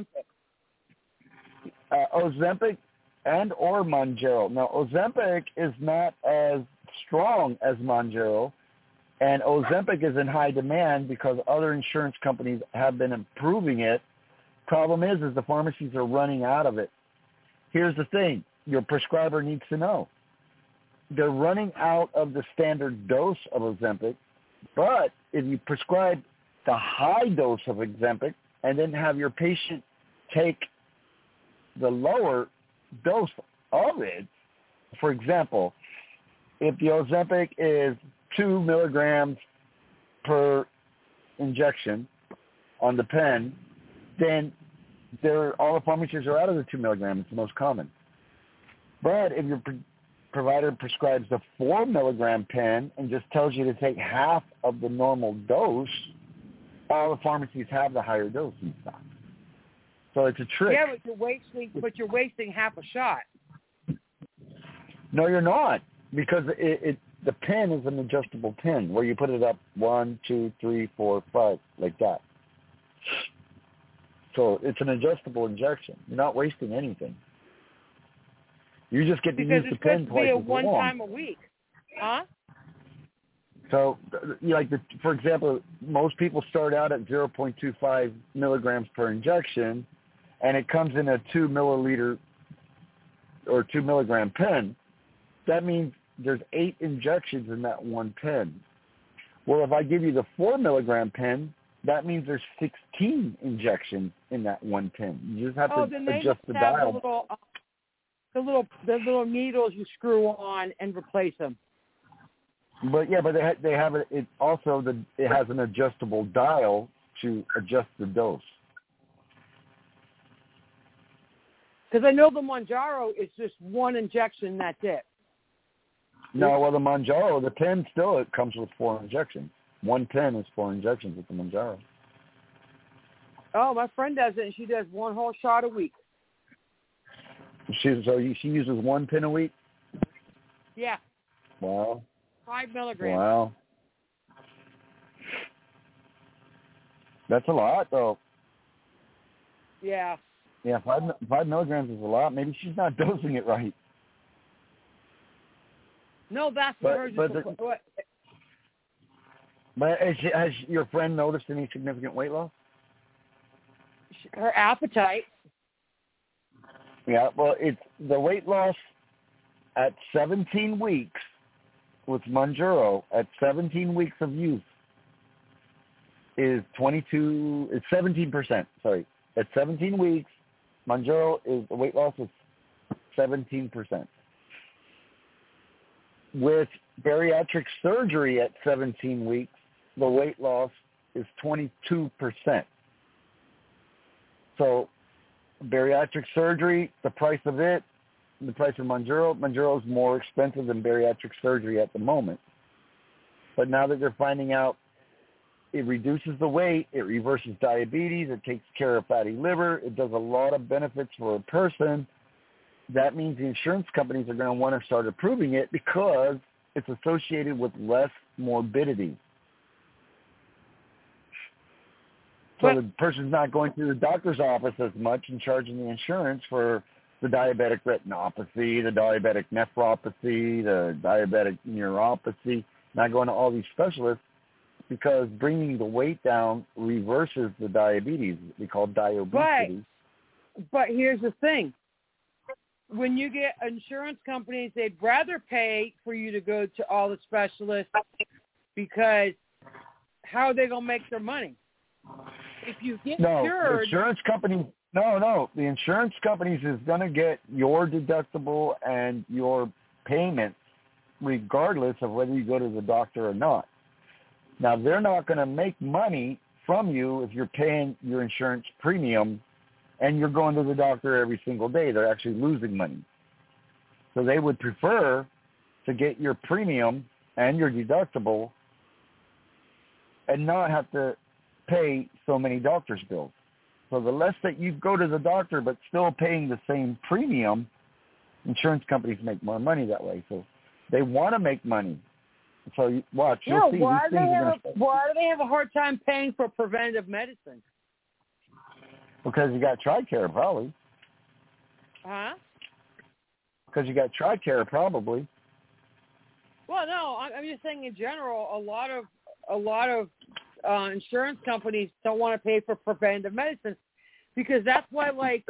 Ozempic and or Mounjaro. Now, Ozempic is not as strong as Mounjaro, and Ozempic is in high demand because other insurance companies have been improving it. Problem is the pharmacies are running out of it. Here's the thing. Your prescriber needs to know. They're running out of the standard dose of Ozempic, but if you prescribe the high dose of Ozempic and then have your patient take the lower dose of it, for example, if the Ozempic is 2 milligrams per injection on the pen, then all the pharmacies are out of the 2 milligram. It's the most common. But if your provider prescribes the 4 milligram pen and just tells you to take half of the normal dose, all the pharmacies have the higher dose in stock. So it's a trick. Yeah, but you're wasting half a shot. No, you're not, because the pen is an adjustable pen where you put it up 1, 2, 3, 4, 5, like that. So it's an adjustable injection. You're not wasting anything. You just get to use the pen twice as long. Because it's supposed to be one time a week, huh? So, for example, most people start out at 0.25 milligrams per injection, and it comes in a 2 milliliter or 2 milligram pen. That means there's 8 injections in that one pen. Well, if I give you the 4 milligram pen, that means there's 16 injections in that one pen. You just have to adjust the dial. The little needles you screw on and replace them. But they have it. It also it has an adjustable dial to adjust the dose. Because I know the Mounjaro is just one injection. That's it. No, well, the Mounjaro, the pen still it comes with 4 injections. One pen is 4 injections with the Mounjaro. Oh, my friend does it, and she does one whole shot a week. She uses 1 pen a week? Yeah. Wow. 5 milligrams. Wow. That's a lot, though. Yeah. Yeah, 5 milligrams is a lot. Maybe she's not dosing it right. No, that's what her. But has your friend noticed any significant weight loss? Her appetite. Yeah, well, it's the weight loss at 17 weeks with Mounjaro at 17 weeks of use is 17%. Sorry, at 17 weeks, Mounjaro the weight loss is 17%. With bariatric surgery at 17 weeks, the weight loss is 22%. So bariatric surgery, the price of Mounjaro is more expensive than bariatric surgery at the moment. But now that they're finding out it reduces the weight, it reverses diabetes, it takes care of fatty liver, it does a lot of benefits for a person, that means the insurance companies are going to want to start approving it because it's associated with less morbidity. So the person's not going to the doctor's office as much and charging the insurance for the diabetic retinopathy, the diabetic nephropathy, the diabetic neuropathy, not going to all these specialists because bringing the weight down reverses the diabetes. We call diobesity. But here's the thing. When you get insurance companies, they'd rather pay for you to go to all the specialists because how are they going to make their money? If you get cured... The insurance companies is going to get your deductible and your payments regardless of whether you go to the doctor or not. Now, they're not going to make money from you if you're paying your insurance premium and you're going to the doctor every single day. They're actually losing money. So they would prefer to get your premium and your deductible and not have to pay so many doctor's bills. So the less that you go to the doctor but still paying the same premium, insurance companies make more money that way. So they want to make money. So you'll see. Why do they have a hard time paying for preventative medicine? Because you got TRICARE, probably. Huh? Because you got TRICARE, probably. Well, no, I'm just saying in general, a lot of insurance companies don't want to pay for preventative medicine because that's why,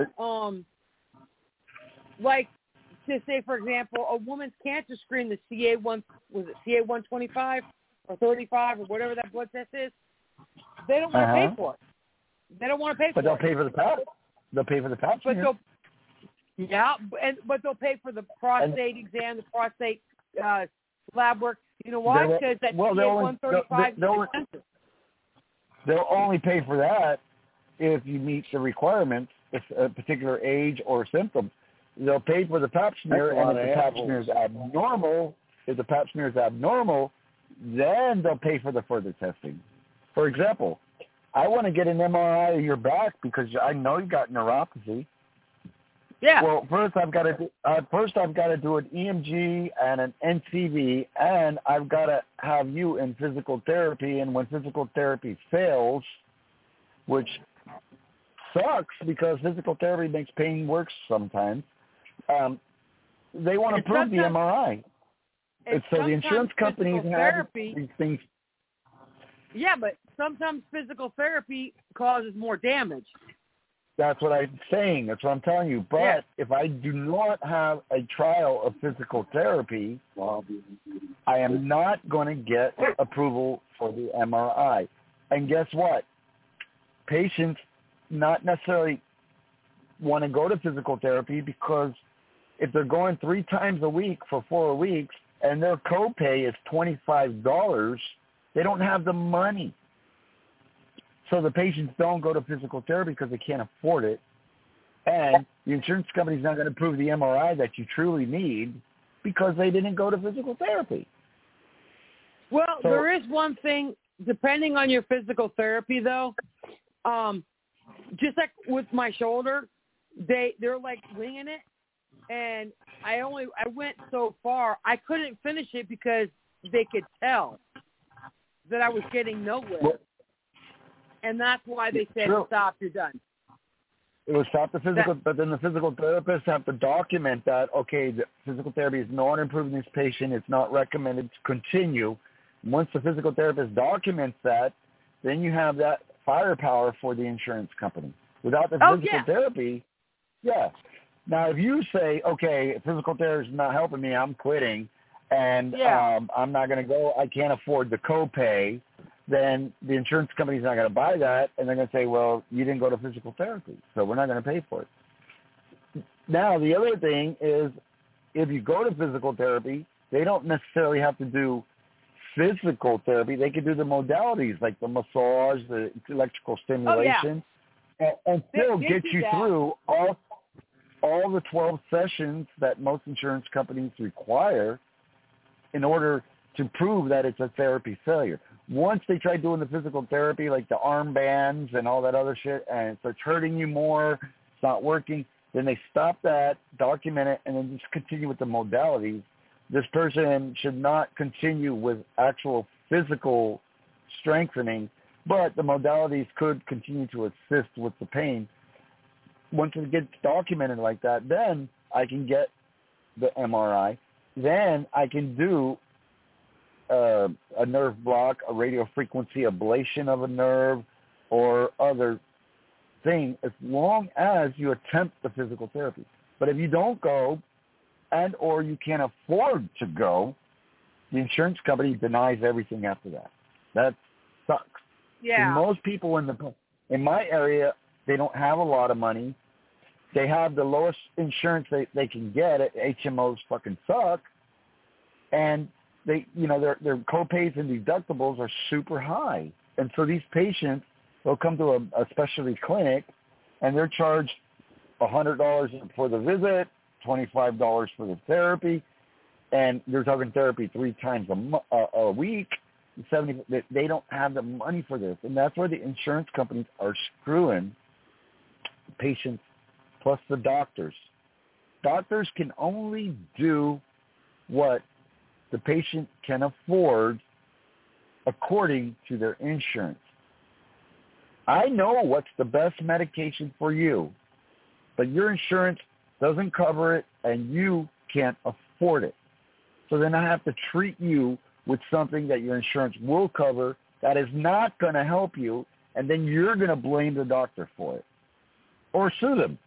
to say, for example, a woman's cancer screen, the CA125 or 35 or whatever that blood test is, they don't want to pay for it. They don't want to pay for it. But they'll pay for the PAP. They'll pay for the PAP. But they'll pay for the prostate exam, the prostate lab work. You know why? Because that CA135 is expensive. they'll only pay for that if you meet the requirements, if a particular age or symptoms. They'll pay for the pap smear, and if the pap smear is abnormal, then they'll pay for the further testing. For example, I want to get an MRI of your back because I know you've got neuropathy. Yeah. Well, first I've got to do an EMG and an NCV, and I've got to have you in physical therapy. And when physical therapy fails, which sucks because physical therapy makes pain worse sometimes, they want to prove the MRI. And so the insurance companies have these things. Yeah, but sometimes physical therapy causes more damage. That's what I'm saying. That's what I'm telling you. But if I do not have a trial of physical therapy, I am not going to get approval for the MRI. And guess what? Patients not necessarily want to go to physical therapy because if they're going 3 times a week for 4 weeks and their copay is $25, they don't have the money. So the patients don't go to physical therapy because they can't afford it. And the insurance company's not going to prove the MRI that you truly need because they didn't go to physical therapy. Well, there is one thing, depending on your physical therapy, though, just like with my shoulder, they're like winging it. And I went so far, I couldn't finish it because they could tell that I was getting nowhere. And that's why they said, stop, you're done. It was stop the physical, but then the physical therapists have to document that, okay, the physical therapy is not improving this patient. It's not recommended to continue. Once the physical therapist documents that, then you have that firepower for the insurance company. Without the physical therapy, Now, if you say, okay, physical therapy is not helping me, I'm quitting, and I'm not going to go, I can't afford the copay, then the insurance company's not going to buy that, and they're going to say, well, you didn't go to physical therapy, so we're not going to pay for it. Now, the other thing is if you go to physical therapy, they don't necessarily have to do physical therapy. They can do the modalities like the massage, the electrical stimulation, and still get you through all the 12 sessions that most insurance companies require in order to prove that it's a therapy failure. Once they try doing the physical therapy, like the armbands and all that other shit, and it starts hurting you more, it's not working, then they stop that, document it, and then just continue with the modalities. This person should not continue with actual physical strengthening, but the modalities could continue to assist with the pain. Once it gets documented like that, then I can get the MRI. Then I can do a nerve block, a radiofrequency ablation of a nerve, or other thing, as long as you attempt the physical therapy. But if you don't go, and or you can't afford to go, the insurance company denies everything after that. That sucks. Yeah. And most people in my area, they don't have a lot of money. They have the lowest insurance they can get. HMOs fucking suck. And they, their copays and deductibles are super high. And so these patients, they'll come to a specialty clinic and they're charged $100 for the visit, $25 for the therapy, and they're talking therapy 3 times a week. They don't have the money for this. And that's where the insurance companies are screwing patients plus the doctors. Doctors can only do what the patient can afford according to their insurance. I know what's the best medication for you, but your insurance doesn't cover it and you can't afford it. So then I have to treat you with something that your insurance will cover that is not going to help you, and then you're going to blame the doctor for it or sue them.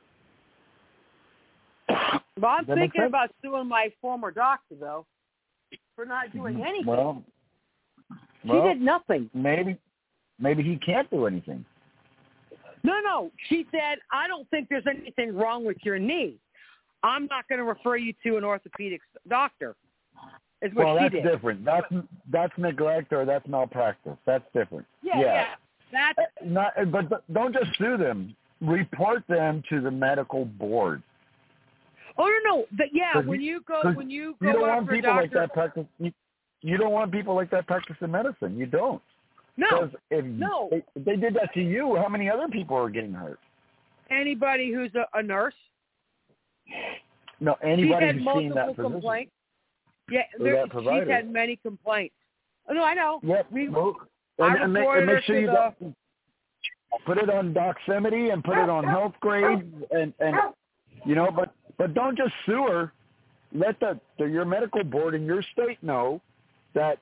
Well, I'm thinking about suing my former doctor, though, for not doing anything. Well, she did nothing. Maybe he can't do anything. No. She said, I don't think there's anything wrong with your knee. I'm not going to refer you to an orthopedic doctor. Is what she did. That's different. That's neglect or that's malpractice. That's different. Yeah. But don't just sue them. Report them to the medical board. Oh no! When you go want after a people doctor, like that practice. You don't want people like that practicing medicine. You don't. No. Because if they did that to you, how many other people are getting hurt? Anybody who's a nurse. No, anybody who's who's seen that multiple complaints. Yeah, she's had many complaints. Oh, no, I know. Yep. And make sure you put it on Doximity and put it on Health Grade and but don't just sue her. Let your medical board in your state know that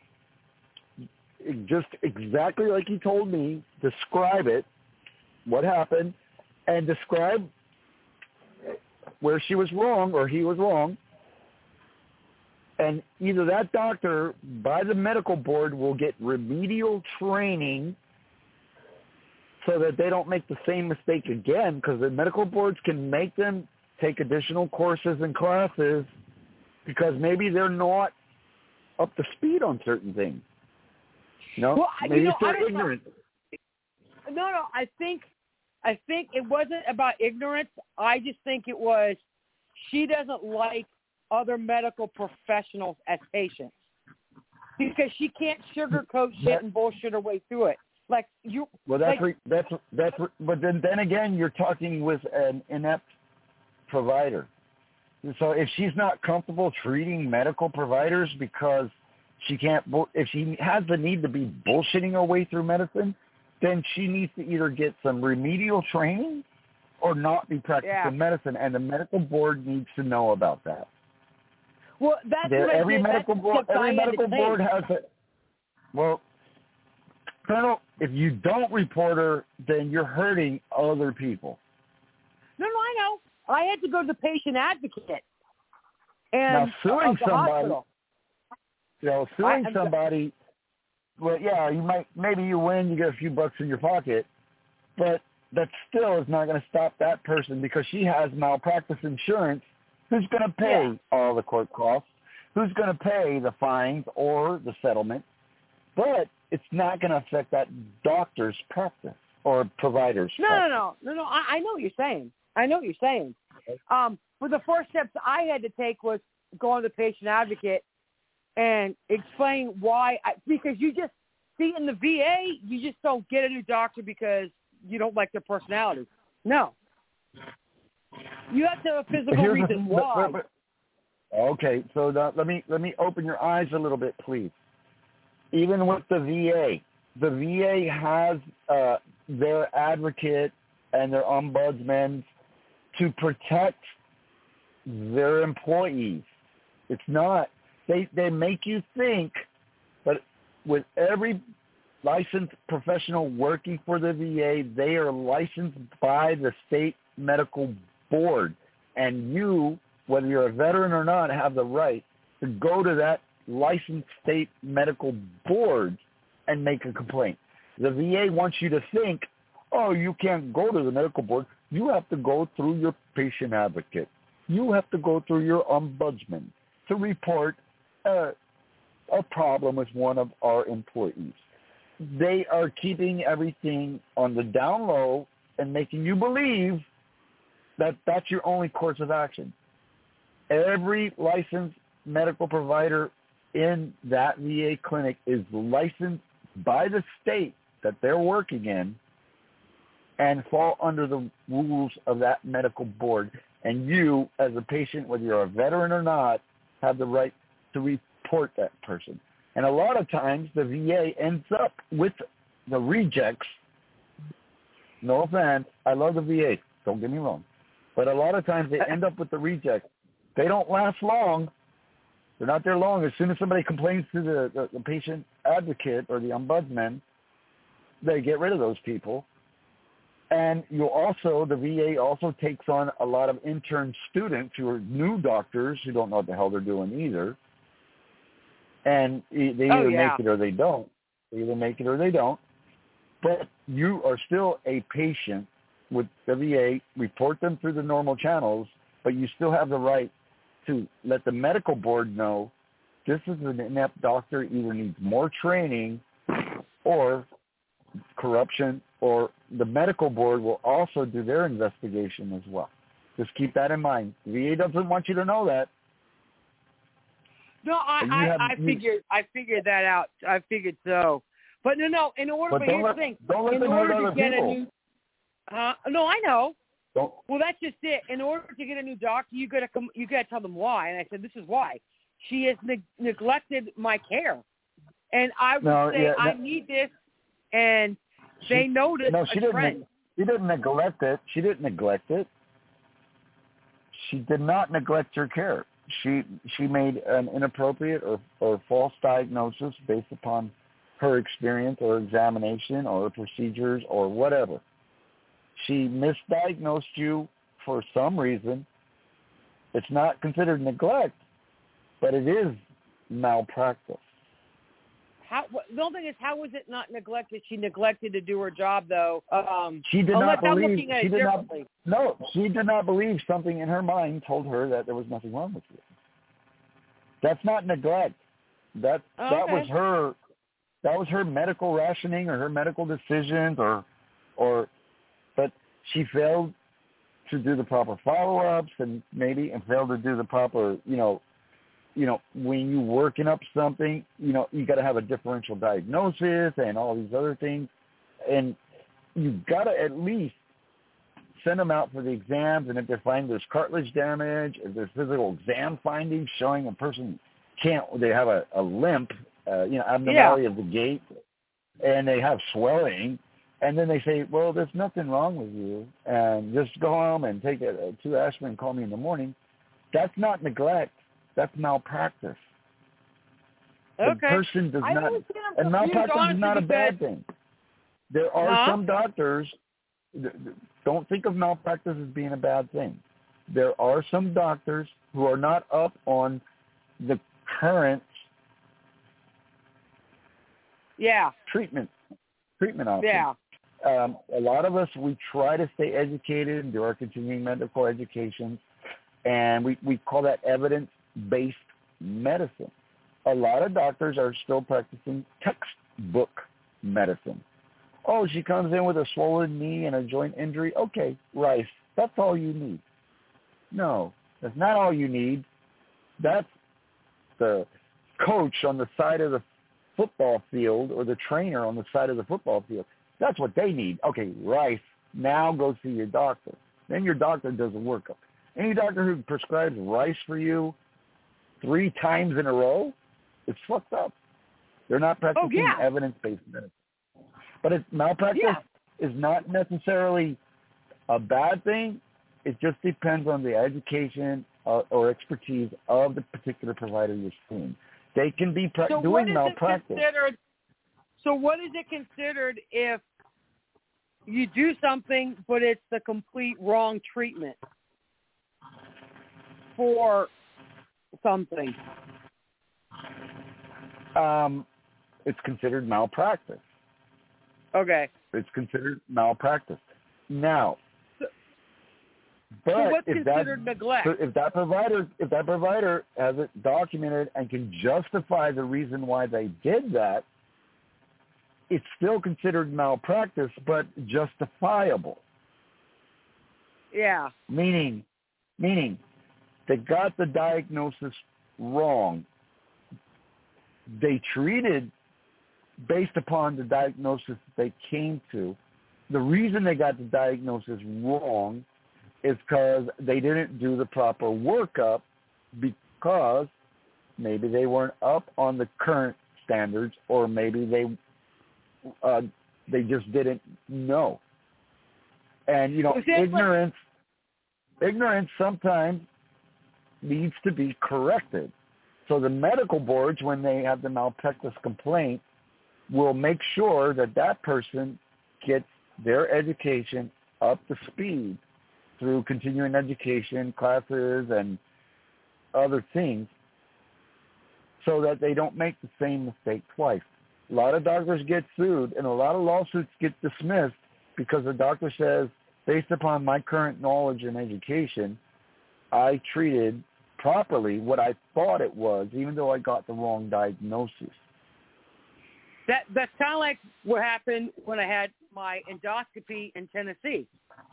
just exactly like you told me, describe it, what happened, and describe where she was wrong or he was wrong. And either that doctor, by the medical board, will get remedial training so that they don't make the same mistake again, because the medical boards can make them take additional courses and classes because maybe they're not up to speed on certain things. Maybe they're ignorant. No, I think it wasn't about ignorance. I just think it was she doesn't like other medical professionals as patients because she can't sugarcoat shit and bullshit her way through it. Like you. Well, but then again, you're talking with an inept provider. So if she's not comfortable treating medical providers because she can't, if she has the need to be bullshitting her way through medicine, then she needs to either get some remedial training or not be practicing medicine, and the medical board needs to know about that. Well, that's what every medical board has it. Well, Colonel, if you don't report her, then you're hurting other people. No, I know. I had to go to the patient advocate. And now, suing somebody, hospital. somebody, well, yeah, maybe you win, you get a few bucks in your pocket, but that still is not going to stop that person because she has malpractice insurance. Who's going to pay all the court costs? Who's going to pay the fines or the settlement? But it's not going to affect that doctor's practice or provider's practice. No. I know what you're saying. For the first steps I had to take was going to the patient advocate and explain why. Because you just see in the VA, you just don't get a new doctor because you don't like their personality. No. You have to have a physical reason why. Okay, so let me open your eyes a little bit, please. Even with the VA has their advocate and their ombudsman to protect their employees. It's not they make you think, but with every licensed professional working for the VA, they are licensed by the state medical board, and you, whether you're a veteran or not, have the right to go to that licensed state medical board and make a complaint. The VA wants you to think, oh, you can't go to the medical board. You have to go through your patient advocate. You have to go through your ombudsman to report a problem with one of our employees. They are keeping everything on the down low and making you believe that that's your only course of action. Every licensed medical provider in that VA clinic is licensed by the state that they're working in and fall under the rules of that medical board. And you, as a patient, whether you're a veteran or not, have the right to report that person. And a lot of times the VA ends up with the rejects. No offense, I love the VA, don't get me wrong. But a lot of times they end up with the rejects. They don't last long. They're not there long. As soon as somebody complains to the patient advocate or the ombudsman, they get rid of those people. And the VA also takes on a lot of intern students who are new doctors who don't know what the hell they're doing either. And they either make it or they don't. But you are still a patient with the VA, report them through the normal channels, but you still have the right to let the medical board know this is an inept doctor, either needs more training or corruption, or the medical board will also do their investigation as well. Just keep that in mind. The VA doesn't want you to know that. No, I figured that out. I figured so. But no. In order, but here's the thing. Don't let them hurt other people. No, I know. Don't. Well, that's just it. In order to get a new doctor, you gotta tell them why. And I said, this is why. She has neglected my care, and I would say I need this, and they noticed a trend. She didn't neglect it. She didn't neglect it. She did not neglect your care. She made an inappropriate or false diagnosis based upon her experience or examination or procedures or whatever. She misdiagnosed you for some reason. It's not considered neglect, but it is malpractice. The only thing is, how was it not neglected? She neglected to do her job, though. She did not believe. I'm looking at it differently. She did not believe. Something in her mind told her that there was nothing wrong with you. That's not neglect. That was her. That was her medical rationing or her medical decisions, but she failed to do the proper follow-ups and failed to do the proper, when you working up something, you got to have a differential diagnosis and all these other things. And you got to at least send them out for the exams. And if they find there's cartilage damage, if there's physical exam findings showing a person they have a limp, abnormality of the gait, and they have swelling, and then they say, well, there's nothing wrong with you, and just go home and take 2 aspirin and call me in the morning. That's not neglect. That's malpractice. Okay. The person does not, and malpractice is not a bad thing. There are some doctors, don't think of malpractice as being a bad thing. There are some doctors who are not up on the current treatment options. Yeah. A lot of us, we try to stay educated and do our continuing medical education, and we call that evidence-based medicine. A lot of doctors are still practicing textbook medicine. Oh, she comes in with a swollen knee and a joint injury. Okay, Rice, that's all you need. No, that's not all you need. That's the coach on the side of the football field or the trainer on the side of the football field. That's what they need. Okay, Rice, now go see your doctor. Then your doctor does a workup. Any doctor who prescribes Rice for you 3 times in a row, it's fucked up. They're not practicing evidence-based medicine. But malpractice is not necessarily a bad thing. It just depends on the education or expertise of the particular provider you're seeing. They can be doing malpractice. So what is it considered if you do something but it's the complete wrong treatment for something? It's considered malpractice. Okay. It's considered malpractice. Now, so what's considered neglect? So if that provider has it documented and can justify the reason why they did that, it's still considered malpractice, but justifiable. Yeah. Meaning they got the diagnosis wrong. They treated based upon the diagnosis they came to. The reason they got the diagnosis wrong is because they didn't do the proper workup, because maybe they weren't up on the current standards, or maybe they just didn't know. And ignorance sometimes needs to be corrected. So the medical boards, when they have the malpractice complaint, will make sure that person gets their education up to speed through continuing education, classes, and other things, so that they don't make the same mistake twice. A lot of doctors get sued, and a lot of lawsuits get dismissed because the doctor says, based upon my current knowledge and education, I treated properly what I thought it was, even though I got the wrong diagnosis. That's kind of like what happened when I had my endoscopy in Tennessee.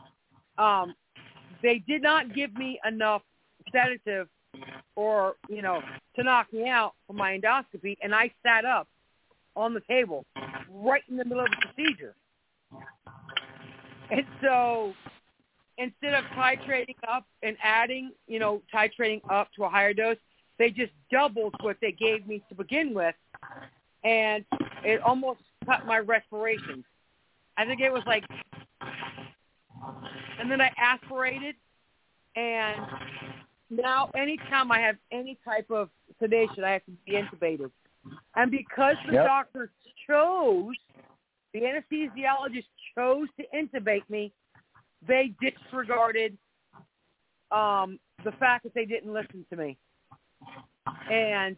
They did not give me enough sedative or, to knock me out for my endoscopy, and I sat up on the table right in the middle of the procedure. And so instead of titrating up and adding, titrating up to a higher dose, they just doubled what they gave me to begin with, and it almost cut my respiration. I think it was like, and then I aspirated, and now anytime I have any type of sedation, I have to be intubated. And because the doctor chose, the anesthesiologist chose to intubate me, they disregarded the fact that they didn't listen to me. And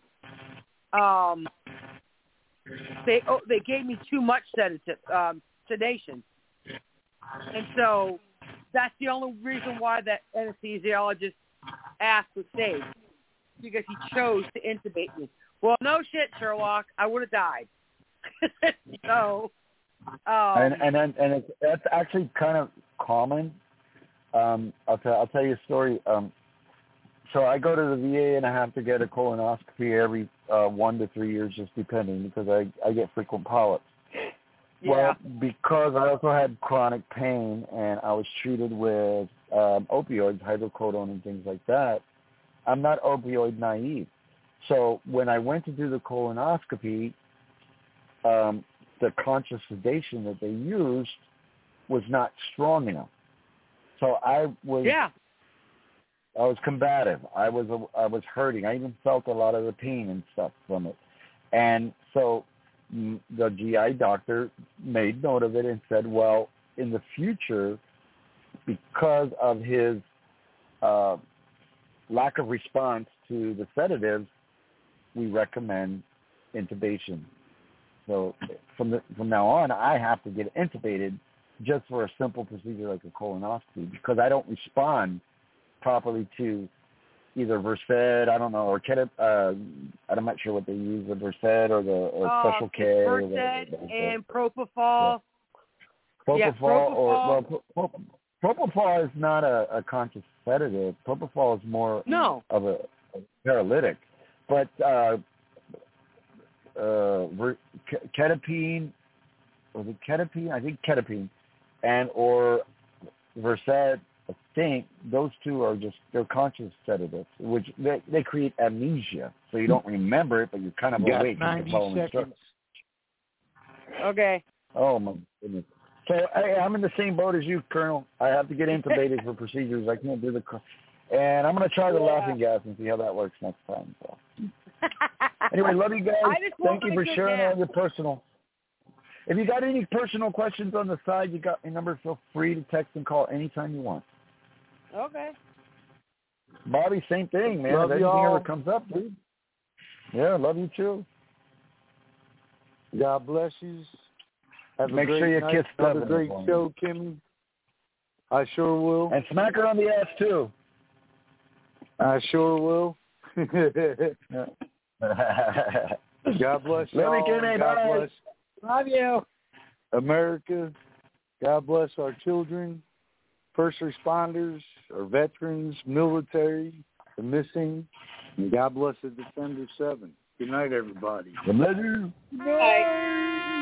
they gave me too much sedation. And so that's the only reason why that anesthesiologist asked to stay, because he chose to intubate me. Well, no shit, Sherlock. I would have died. So, that's actually kind of common. I'll tell you a story. So I go to the VA and I have to get a colonoscopy every 1 to 3 years, just depending, because I get frequent polyps. Yeah. Well, because I also had chronic pain and I was treated with opioids, hydrocodone and things like that, I'm not opioid naive. So when I went to do the colonoscopy, the conscious sedation that they used was not strong enough. So I was combative. I was hurting. I even felt a lot of the pain and stuff from it. And so the GI doctor made note of it and said, well, in the future, because of his lack of response to the sedatives, we recommend intubation. So from now on, I have to get intubated just for a simple procedure like a colonoscopy, because I don't respond properly to either Versed, I don't know, or I'm not sure what they use, the Versed or Special K. Versed and Propofol. Propofol. Propofol is not a conscious sedative. Propofol is more of a paralytic. But ketapine, was it ketapine? I think ketapine, and or Versed, I think those two are they're conscious sedatives, which they create amnesia, so you don't remember it, but you're kind of awake. 90 seconds. Okay. Oh my goodness. So I'm in the same boat as you, Colonel. I have to get intubated for procedures. I can't do and I'm going to try the laughing gas and see how that works next time. So. Anyway, love you guys. Thank you for sharing all your personal. If you got any personal questions on the side, you got my number. Feel free to text and call anytime you want. Okay. Bobby, same thing, man. Love if you anything all. ever comes up, dude. Yeah, love you too. God bless you. Have Make a great sure you night. kiss Another Stephanie great show, Kimmy. I sure will. And smack her on the ass too. I sure will. God bless you. Love you, Kimmy. God Bye. bless Love you. America. God bless our children, first responders, our veterans, military, the missing. And God bless the Defender 7. Good night, everybody. Good night. Bye.